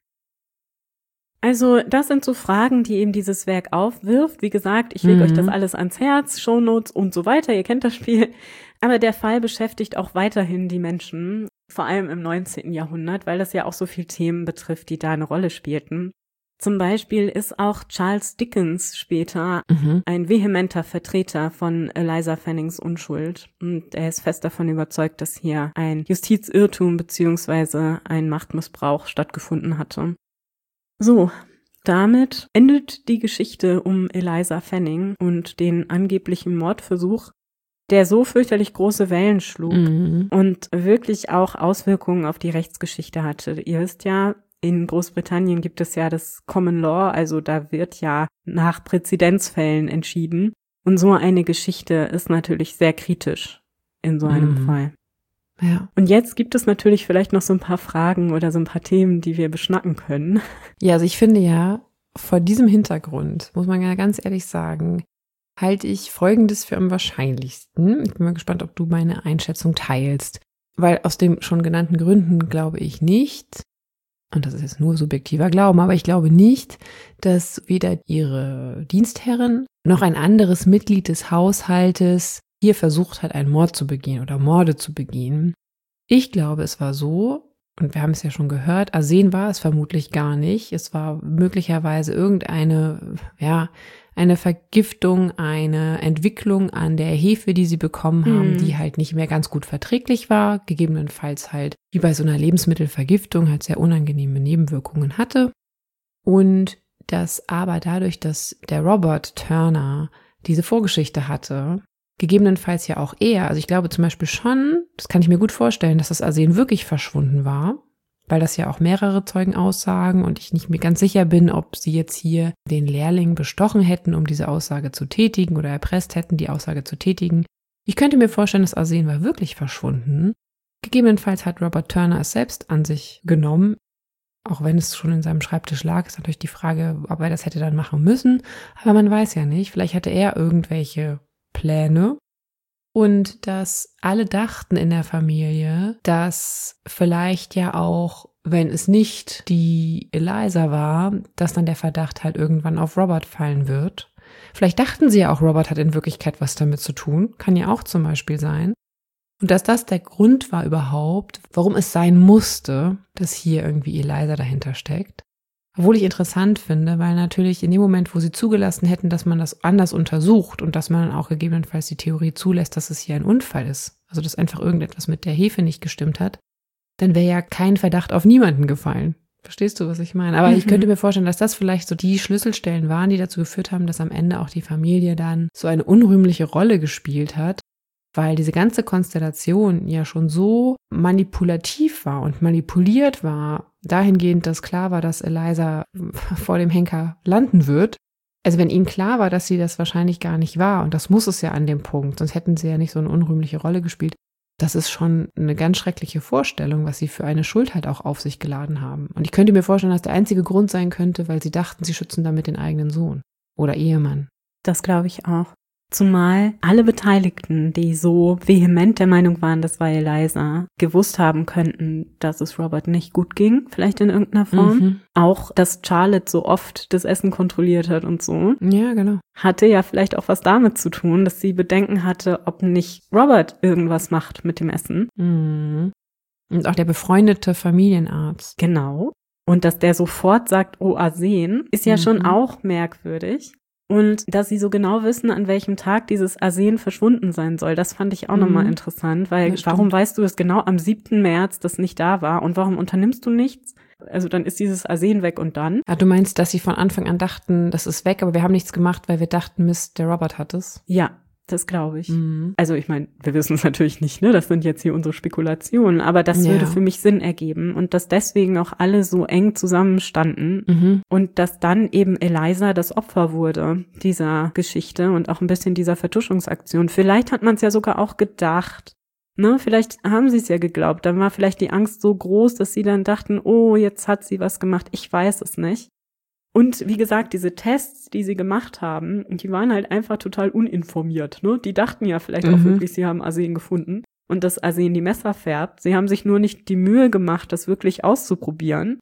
Also das sind so Fragen, die eben dieses Werk aufwirft. Wie gesagt, ich lege mhm. euch das alles ans Herz, Shownotes und so weiter, ihr kennt das Spiel. Aber der Fall beschäftigt auch weiterhin die Menschen, vor allem im neunzehnten Jahrhundert, weil das ja auch so viele Themen betrifft, die da eine Rolle spielten. Zum Beispiel ist auch Charles Dickens später mhm. ein vehementer Vertreter von Eliza Fannings Unschuld. Und er ist fest davon überzeugt, dass hier ein Justizirrtum beziehungsweise ein Machtmissbrauch stattgefunden hatte. So, damit endet die Geschichte um Eliza Fanning und den angeblichen Mordversuch, der so fürchterlich große Wellen schlug mhm. und wirklich auch Auswirkungen auf die Rechtsgeschichte hatte. Ihr wisst ja, in Großbritannien gibt es ja das Common Law, also da wird ja nach Präzedenzfällen entschieden. Und so eine Geschichte ist natürlich sehr kritisch in so einem mhm. Fall. Ja. Und jetzt gibt es natürlich vielleicht noch so ein paar Fragen oder so ein paar Themen, die wir beschnacken können. Ja, also ich finde ja, vor diesem Hintergrund, muss man ja ganz ehrlich sagen, halte ich Folgendes für am wahrscheinlichsten. Ich bin mal gespannt, ob du meine Einschätzung teilst. Weil aus den schon genannten Gründen glaube ich nicht, und das ist jetzt nur subjektiver Glauben, aber ich glaube nicht, dass weder ihre Dienstherrin noch ein anderes Mitglied des Haushaltes hier versucht hat, einen Mord zu begehen oder Morde zu begehen. Ich glaube, es war so, und wir haben es ja schon gehört, Arsen war es vermutlich gar nicht. Es war möglicherweise irgendeine, ja, eine Vergiftung, eine Entwicklung an der Hefe, die sie bekommen haben, mhm. die halt nicht mehr ganz gut verträglich war, gegebenenfalls halt wie bei so einer Lebensmittelvergiftung halt sehr unangenehme Nebenwirkungen hatte. Und dass aber dadurch, dass der Robert Turner diese Vorgeschichte hatte, gegebenenfalls ja auch er, also ich glaube zum Beispiel schon, das kann ich mir gut vorstellen, dass das Arsen wirklich verschwunden war, weil das ja auch mehrere Zeugen aussagen und ich nicht mir ganz sicher bin, ob sie jetzt hier den Lehrling bestochen hätten, um diese Aussage zu tätigen oder erpresst hätten, die Aussage zu tätigen. Ich könnte mir vorstellen, das Arsen war wirklich verschwunden. Gegebenenfalls hat Robert Turner es selbst an sich genommen, auch wenn es schon in seinem Schreibtisch lag, ist natürlich die Frage, ob er das hätte dann machen müssen, aber man weiß ja nicht, vielleicht hatte er irgendwelche Pläne. Und dass alle dachten in der Familie, dass vielleicht ja auch, wenn es nicht die Eliza war, dass dann der Verdacht halt irgendwann auf Robert fallen wird. Vielleicht dachten sie ja auch, Robert hat in Wirklichkeit was damit zu tun. Kann ja auch zum Beispiel sein. Und dass das der Grund war überhaupt, warum es sein musste, dass hier irgendwie Eliza dahinter steckt. Obwohl ich interessant finde, weil natürlich in dem Moment, wo sie zugelassen hätten, dass man das anders untersucht und dass man auch gegebenenfalls die Theorie zulässt, dass es hier ein Unfall ist, also dass einfach irgendetwas mit der Hefe nicht gestimmt hat, dann wäre ja kein Verdacht auf niemanden gefallen. Verstehst du, was ich meine? Aber mhm. ich könnte mir vorstellen, dass das vielleicht so die Schlüsselstellen waren, die dazu geführt haben, dass am Ende auch die Familie dann so eine unrühmliche Rolle gespielt hat, weil diese ganze Konstellation ja schon so manipulativ war und manipuliert war, dahingehend, dass klar war, dass Eliza vor dem Henker landen wird, Also wenn ihnen klar war, dass sie das wahrscheinlich gar nicht war, und das muss es ja an dem Punkt, sonst hätten sie ja nicht so eine unrühmliche Rolle gespielt, das ist schon eine ganz schreckliche Vorstellung, was sie für eine Schuld halt auch auf sich geladen haben. Und ich könnte mir vorstellen, dass der einzige Grund sein könnte, weil sie dachten, sie schützen damit den eigenen Sohn oder Ehemann. Das glaube ich auch. Zumal alle Beteiligten, die so vehement der Meinung waren, das war Eliza, gewusst haben könnten, dass es Robert nicht gut ging, vielleicht in irgendeiner Form. Mhm. Auch, dass Charlotte so oft das Essen kontrolliert hat und so. Ja, genau. Hatte ja vielleicht auch was damit zu tun, dass sie Bedenken hatte, ob nicht Robert irgendwas macht mit dem Essen. Mhm. Und auch der befreundete Familienarzt. Genau. Und dass der sofort sagt, oh, Arsen, ist ja mhm. schon auch merkwürdig. Und dass sie so genau wissen, an welchem Tag dieses Arsen verschwunden sein soll, das fand ich auch mhm. nochmal interessant, weil warum weißt du, dass genau am siebten März das nicht da war und warum unternimmst du nichts? Also dann ist dieses Arsen weg und dann? Ah, du meinst, dass sie von Anfang an dachten, das ist weg, aber wir haben nichts gemacht, weil wir dachten, Mist, der Robert hat es? Ja. Das glaube ich. Mhm. Also ich meine, wir wissen es natürlich nicht, ne? Das sind jetzt hier unsere Spekulationen, aber das ja. würde für mich Sinn ergeben und dass deswegen auch alle so eng zusammenstanden mhm. und dass dann eben Eliza das Opfer wurde dieser Geschichte und auch ein bisschen dieser Vertuschungsaktion. Vielleicht hat man es ja sogar auch gedacht, ne? Vielleicht haben sie es ja geglaubt. Dann war vielleicht die Angst so groß, dass sie dann dachten, oh, jetzt hat sie was gemacht. Ich weiß es nicht. Und wie gesagt, diese Tests, die sie gemacht haben, die waren halt einfach total uninformiert, ne? Die dachten ja vielleicht mhm. auch wirklich, sie haben Arsen gefunden und dass Arsen die Messer färbt. Sie haben sich nur nicht die Mühe gemacht, das wirklich auszuprobieren.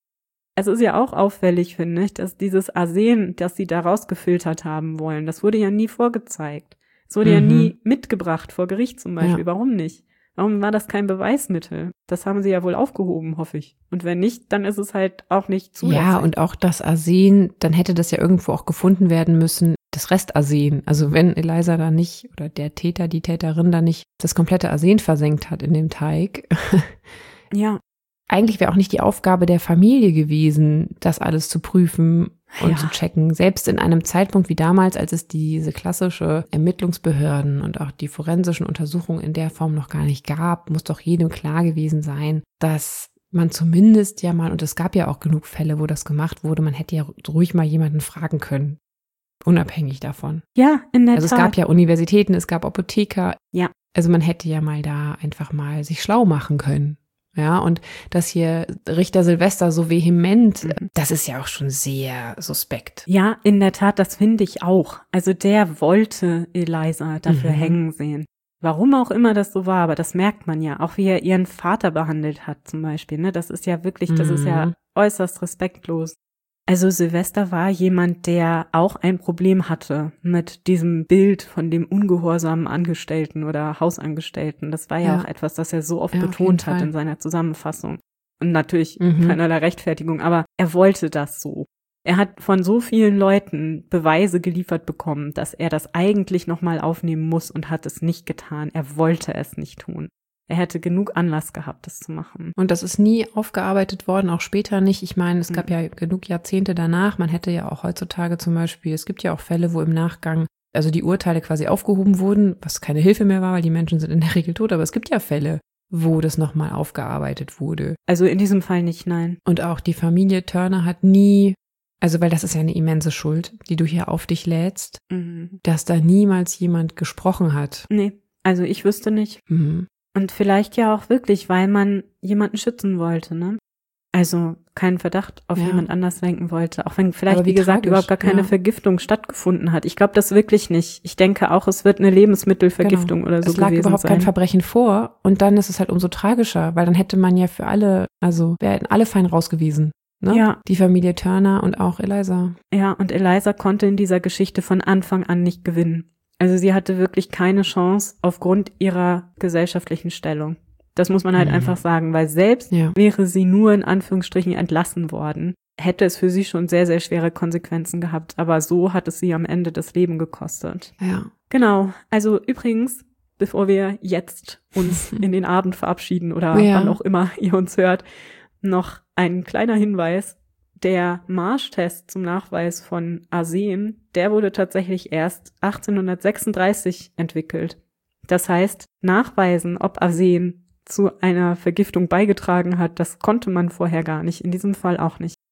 Es ist ja auch auffällig, finde ich, dass dieses Arsen, das sie da rausgefiltert haben wollen, das wurde ja nie vorgezeigt. Es wurde mhm. ja nie mitgebracht vor Gericht zum Beispiel. Ja. Warum nicht? Warum war das kein Beweismittel? Das haben sie ja wohl aufgehoben, hoffe ich. Und wenn nicht, dann ist es halt auch nicht zulässig. Ja, und auch das Arsen, dann hätte das ja irgendwo auch gefunden werden müssen, das Restarsen. Also wenn Eliza da nicht, oder der Täter, die Täterin da nicht das komplette Arsen versenkt hat in dem Teig. Ja. Eigentlich wäre auch nicht die Aufgabe der Familie gewesen, das alles zu prüfen und ja. zu checken. Selbst in einem Zeitpunkt wie damals, als es diese klassische Ermittlungsbehörden und auch die forensischen Untersuchungen in der Form noch gar nicht gab, muss doch jedem klar gewesen sein, dass man zumindest ja mal, und es gab ja auch genug Fälle, wo das gemacht wurde, man hätte ja ruhig mal jemanden fragen können, unabhängig davon. Ja, in der Also Tat. Es gab ja Universitäten, es gab Apotheker. Ja. Also man hätte ja mal da einfach mal sich schlau machen können. Ja, und dass hier Richter Silvester so vehement, mhm. das ist ja auch schon sehr suspekt. Ja, in der Tat, das finde ich auch. Also der wollte Eliza dafür mhm. hängen sehen. Warum auch immer das so war, aber das merkt man ja. Auch wie er ihren Vater behandelt hat zum Beispiel. Ne? Das ist ja wirklich, das mhm. ist ja äußerst respektlos. Also Silvester war jemand, der auch ein Problem hatte mit diesem Bild von dem ungehorsamen Angestellten oder Hausangestellten. Das war ja, ja auch etwas, das er so oft ja, betont hat in seiner Zusammenfassung. Und natürlich mhm. keinerlei Rechtfertigung, aber er wollte das so. Er hat von so vielen Leuten Beweise geliefert bekommen, dass er das eigentlich nochmal aufnehmen muss und hat es nicht getan. Er wollte es nicht tun. Er hätte genug Anlass gehabt, das zu machen. Und das ist nie aufgearbeitet worden, auch später nicht. Ich meine, es gab mhm. ja genug Jahrzehnte danach. Man hätte ja auch heutzutage zum Beispiel, es gibt ja auch Fälle, wo im Nachgang, also die Urteile quasi aufgehoben wurden, was keine Hilfe mehr war, weil die Menschen sind in der Regel tot. Aber es gibt ja Fälle, wo das nochmal aufgearbeitet wurde. Also in diesem Fall nicht, nein. Und auch die Familie Turner hat nie, also weil das ist ja eine immense Schuld, die du hier auf dich lädst, mhm. dass da niemals jemand gesprochen hat. Nee, also ich wüsste nicht. Mhm. Und vielleicht ja auch wirklich, weil man jemanden schützen wollte, ne? Also keinen Verdacht auf ja. jemand anders lenken wollte. Auch wenn vielleicht, wie, wie gesagt, tragisch. überhaupt gar keine ja. Vergiftung stattgefunden hat. Ich glaube das wirklich nicht. Ich denke auch, es wird eine Lebensmittelvergiftung genau. oder so gewesen sein. Es lag überhaupt sein. kein Verbrechen vor. Und dann ist es halt umso tragischer, weil dann hätte man ja für alle, also wir hätten alle fein rausgewiesen. Ne? Ja. Die Familie Turner und auch Eliza. Ja, und Eliza konnte in dieser Geschichte von Anfang an nicht gewinnen. Also sie hatte wirklich keine Chance aufgrund ihrer gesellschaftlichen Stellung. Das muss man halt mhm. einfach sagen, weil selbst ja. wäre sie nur in Anführungsstrichen entlassen worden, hätte es für sie schon sehr, sehr schwere Konsequenzen gehabt. Aber so hat es sie am Ende das Leben gekostet. Ja. Genau. Also übrigens, bevor wir jetzt uns in den Abend verabschieden oder ja. wann auch immer ihr uns hört, noch ein kleiner Hinweis. Der Marsh-Test zum Nachweis von Arsen, der wurde tatsächlich erst achtzehnhundertsechsunddreißig entwickelt. Das heißt, nachweisen, ob Arsen zu einer Vergiftung beigetragen hat, das konnte man vorher gar nicht, in diesem Fall auch nicht.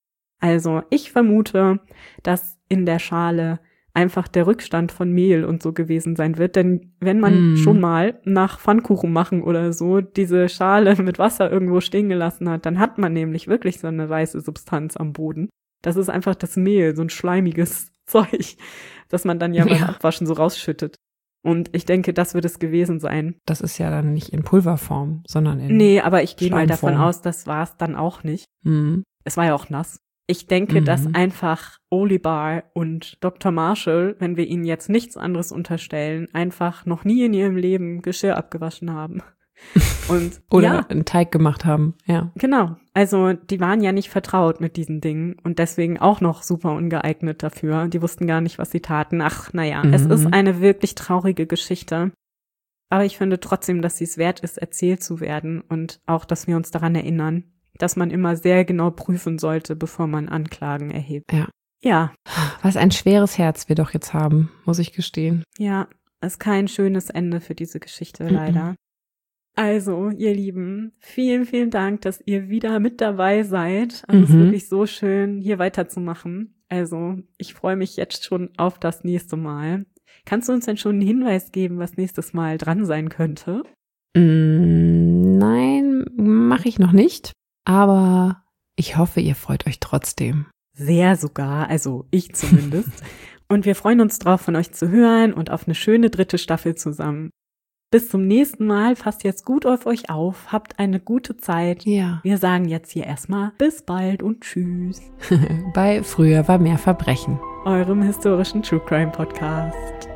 Also ich vermute, dass in der Schale einfach der Rückstand von Mehl und so gewesen sein wird. Denn wenn man mm. schon mal nach Pfannkuchen machen oder so diese Schale mit Wasser irgendwo stehen gelassen hat, dann hat man nämlich wirklich so eine weiße Substanz am Boden. Das ist einfach das Mehl, so ein schleimiges Zeug, das man dann ja beim ja. Abwaschen so rausschüttet. Und ich denke, das wird es gewesen sein. Das ist ja dann nicht in Pulverform, sondern in Nee, aber ich gehe mal davon aus, das war es dann auch nicht. Mm. Es war ja auch nass. Ich denke, Mhm. dass einfach Olibar und Doktor Marshall, wenn wir ihnen jetzt nichts anderes unterstellen, einfach noch nie in ihrem Leben Geschirr abgewaschen haben. Und Oder ja, einen Teig gemacht haben, ja. genau. Also die waren ja nicht vertraut mit diesen Dingen und deswegen auch noch super ungeeignet dafür. Die wussten gar nicht, was sie taten. Ach, naja, mhm. es ist eine wirklich traurige Geschichte. Aber ich finde trotzdem, dass sie es wert ist, erzählt zu werden und auch, dass wir uns daran erinnern, dass man immer sehr genau prüfen sollte, bevor man Anklagen erhebt. Ja. Ja. Was ein schweres Herz wir doch jetzt haben, muss ich gestehen. Ja, ist kein schönes Ende für diese Geschichte, leider. Mhm. Also, ihr Lieben, vielen, vielen Dank, dass ihr wieder mit dabei seid. Also, mhm. es ist wirklich so schön, hier weiterzumachen. Also, ich freue mich jetzt schon auf das nächste Mal. Kannst du uns denn schon einen Hinweis geben, was nächstes Mal dran sein könnte? Mm, nein, mache ich noch nicht. Aber ich hoffe, ihr freut euch trotzdem. Sehr sogar, also ich zumindest. Und wir freuen uns drauf, von euch zu hören und auf eine schöne dritte Staffel zusammen. Bis zum nächsten Mal, passt jetzt gut auf euch auf, habt eine gute Zeit. Ja. Wir sagen jetzt hier erstmal bis bald und tschüss. Bei Früher war mehr Verbrechen. Eurem historischen True Crime Podcast.